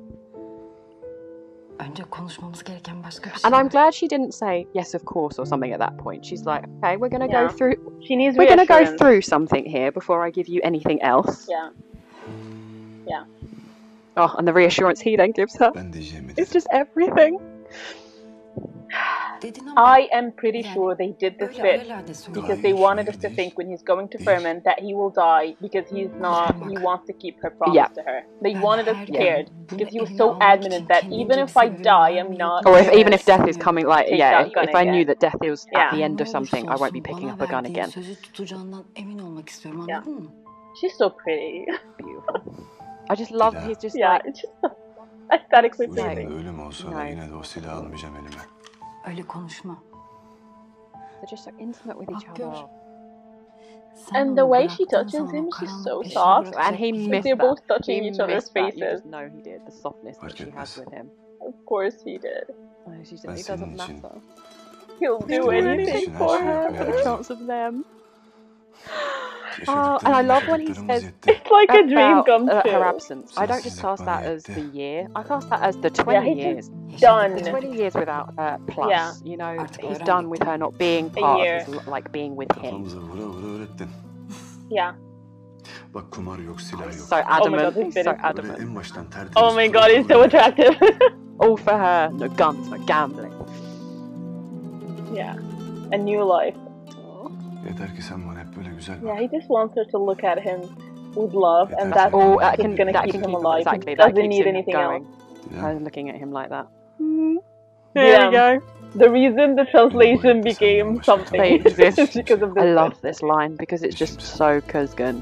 Önce konuşmamız gereken başka bir şey And I'm var. glad she didn't say yes, of course, or something at that point. She's like, okay, we're gonna Yeah. go through. She needs We're gonna go reassurance. through something here before I give you anything else. Yeah. Yeah. Oh, and the reassurance he then gives her. Ben diyeceğimi It's dedim. just everything. Dedin ama I am pretty sure they did this öyle bit alelade söyle. because they wanted us to think when he's going to Furman that he will die because he wants to keep her promise Yeah. to her. They wanted us Yeah. scared because he was so adamant that even if I die, I'm not. Or gonna- even if death is coming, like, Take yeah, that gun if I knew again. that death was Yeah. at the end of Ne something, I olursa won't be olsun picking bana up a gun verdiğin again. Sözü tutacağından emin olmak istiyorum, Yeah. anladın mı? She's so pretty. Beautiful. I just love Yeah. he's just Yeah, like, it's just so aesthetically Bu pleasing. yüzden ölüm olsa da yine de o silahı almayacağım elime. Öyle konuşma. they're just so intimate with each Bak gör. other. Sen And the onu way she bıraktığın touches zaman him, o she's karanlık so peşini soft. bırakacak And he bir şey Like missed they're that. both touching He each other's missed that. You faces. just know he did. The softness that Fark she has etmez. with him. Of course he did. Oh, she just, Ben it senin doesn't için- matter. He'll Bütün do bu anything için her for şeyi her. For the yapmaya chance of them. Yaşadıklarım, and I love when he yaşadıklarımız says- yetti. It's like a dream About come her true. absence. I don't just Sensizlik cast that bana as the yetti. year. I cast that as the 20 Yeah, he's years. Done. The 20 years without her plus. Yeah. You know, Artık he's öğrendik. done with her not being part year. of his, like being with him. Kafamıza vura vura öğrettin. Yeah. Bak kumar yok, silah yok. So adamant. God, He's so very- adamant. Böyle en baştan tertemiz Oh my god, he's so kurallar. attractive. All for her. No guns, no gambling. Yeah. A new life. Yeter ki sen bana hep böyle güzel Yeah, bak. he just wants her to look at him with love, and That's that's all that just can- gonna that keep can him keep him- alive. exactly, He that doesn't keeps need him anything going. else. Dilan, I'm looking at him like that. There you go. The reason the translation became something They exist. is because of this. I love this line because it's just so Kuzgun.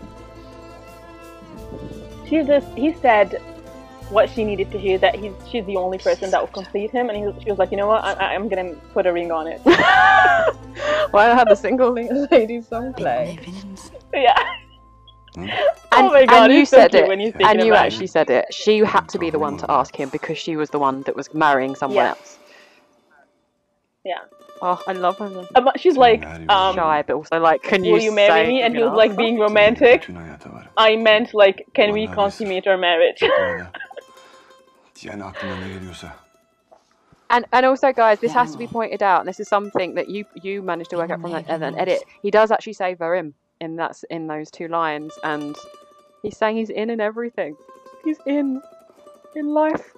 He said what she needed to hear, that she's the only person that will complete him, and she was like, you know what, I'm gonna put a ring on it. Why I had the single ladies song Benimle play? evlenir misin? Yeah. And, Oh my God, and you he's so said cute it. when he's thinking And you about it. actually said it. She had to be the one to ask him because she was the one that was marrying someone Yeah. else. Yeah. Oh, I love her. She's like, Shy, but also like, can you will you marry say me? And he you're was gonna like ask being her? romantic. Bütün hayata var. I meant like, can we Vallahi consummate our marriage? Hala. Yani aklına ne geliyorsa. And also, guys, this has to be pointed out. And this is something that you managed to work out from an edit. He does actually say Varim in those two lines, and he's saying he's in everything. He's in life.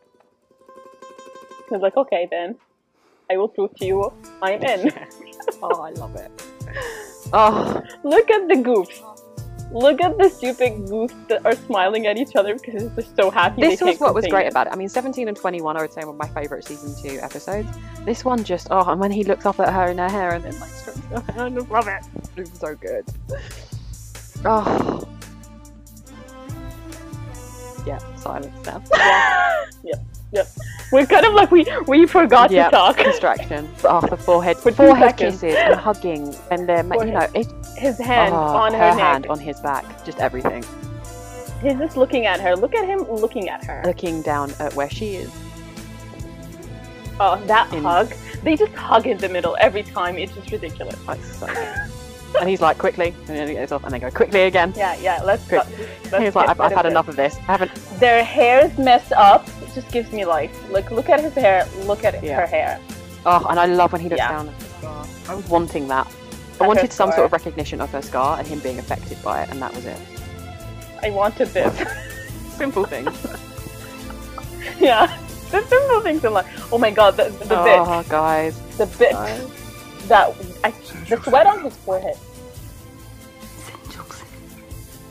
I was like, okay then, I will prove to you I'm in. Oh, I love it. Oh, Look at the goofs. Look at the stupid goofs that are smiling at each other because they're so happy. this they was can't what was contain great it. about it. I mean, 17 and 21, I would say, were my favourite season 2 episodes. This one just, and when he looks up at her in her hair and then like strokes her hair, I just love it. It's so good. Oh. Yeah, silence now. Yep. We're kind of like we forgot Yeah, to talk. distraction. Oh, the forehead, For 2 forehead seconds. kisses and hugging, and then you know, it's His hand on her her neck. hand on his back, just everything. He's just looking at her. Look at him looking at her. Looking down at where she is. Oh, that In- hug. They just hug in the middle every time. It's just ridiculous. Like, so good. And he's like, quickly, and then he goes off, and then go quickly again. Yeah. Let's Quick. let's He's like, get I've rid had of enough this. of this. I haven't. Their hair's messed up. It just gives me life. Look at his hair. Look at Yeah. her hair. Oh, and I love when he looks Yeah. down at the scar. I was wanting that. I At wanted her some scar. sort of recognition of her scar and him being affected by it, and that was it. I wanted this. Simple things. Yeah. The simple things in life. Oh my god, the bit. Oh, guys. The bit. That Seni the çok sweat on seviyorum. his forehead. Seni çok seviyorum.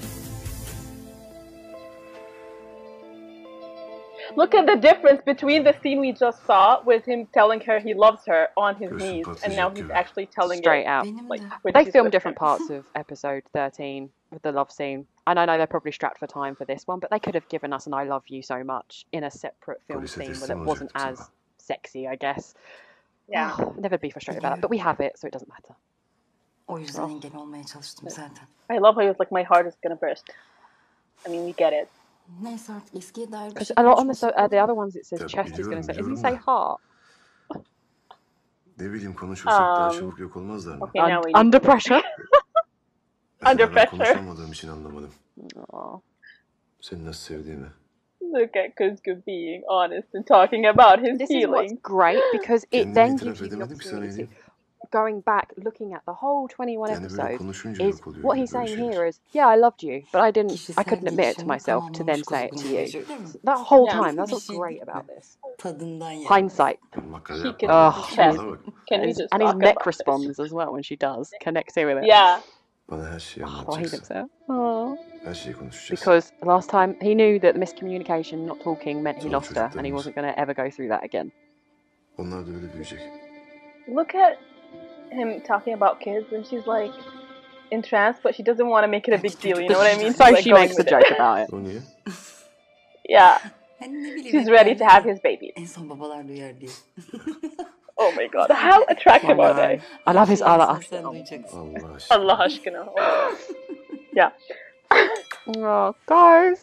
Look at the difference between the scene we just saw with him telling her he loves her on his Göğsü knees, and patlayacak now he's gibi. actually telling Straight it out. Benim like de. with They his filmed lips. different parts of episode 13 with the love scene. And I know they're probably strapped for time for this one, but they could have given us an I love you so much in a separate film Polise scene teslim that wasn't olacaktık as sana. sexy, I guess. Yeah. Never be frustrated about that, but we have it, so it doesn't matter. O yüzden engel olmaya çalıştım zaten. I love how he was like, my heart is gonna burst. I mean, we get it. Neyse artık eskiye dair bir Because şey a lot on the other ones it says Ya, chest is going to say. It doesn't biliyorum say da. heart. Ne bileyim konuşursak daha çabuk yok olmazlar mı? Okay, now we need Under to- pressure. Under Ben pressure. konuşamadığım için anlamadım. Aw. Seni nasıl sevdiğimi. Look at Kuzgun being honest and talking about his This is what's feelings. great because it Kendimi then itiraf gives you the edemedim ki sana opportunity. Elin. Going back, looking at the whole 21 Yani böyle episodes, konuşunca is yok oluyor. what yani he's böyle saying şeyler. here is, yeah, I loved you, but I couldn't kişisel admit it to gelişimini myself to then tamamlamış say it to kuzgun you. imajı, öyle mi? That whole Yeah. time, that's Bir what's şey great değil mi? about this. Tadından yani. Hindsight. Makale He yapma. can- Oh, Chest. Bana bak. Can we just And his talk neck about responds as well when she does, connecting with it. this? Yeah. Bana her şeyi Oh, he anlatacaksın. looks at oh. Her şeyi konuşacağız. Because last time he knew that the miscommunication, not talking, meant he Zor lost her, and he çocuklarımız. wasn't going to ever go through that again. Onlar da öyle büyüyecek. Look at him talking about kids, and she's like entranced, but she doesn't want to make it a big deal. You know what I mean? So She's, like, she going makes a with joke it. about it. O niye? Yeah, Hani ne bileyim, she's hep ready to derler have ya, his baby. en son babalar duyar diye. Oh my god, how attractive I are know. they? I love his Her şeyi other. en son sen duyacaksın. Allah aşkına. Allah aşkına. Oh. Yeah. Oh, guys.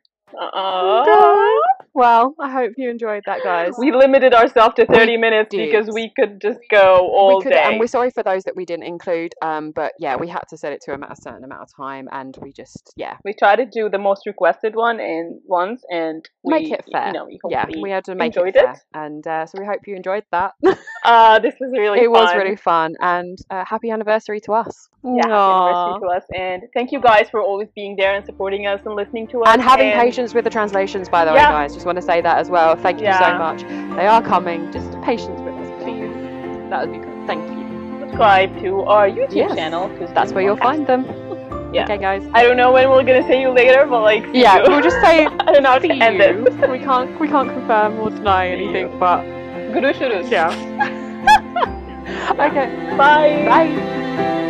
Well, I hope you enjoyed that, guys. We limited ourselves to 30 minutes did. because we could just go all We could, day. and we're sorry for those that we didn't include. But yeah, we had to set it to a certain amount of time, and we just We tried to do the most requested one in once, and we, make it fair. You know, we Yeah, hopefully we had to make enjoyed it fair, it. and so we hope you enjoyed that. This was really It fun. was really fun, and happy anniversary to us. Yeah, happy anniversary to us, and thank you guys for always being there and supporting us and listening to us. And having patience with the translations, by the way, Yeah. guys. Just want to say that as well. Thank you so Yeah. much. They are coming. Just patience with us, please. That would be good. Thank you. Subscribe to our YouTube Yes. channel, because That's where you'll find them. Yeah. Okay, guys. I don't know when we're gonna say you later, but like, see Yeah, you. we'll just say I don't know how to see end you. this. We can't confirm or deny anything, but Görüşürüz. yeah. Okay. Bye. Bye.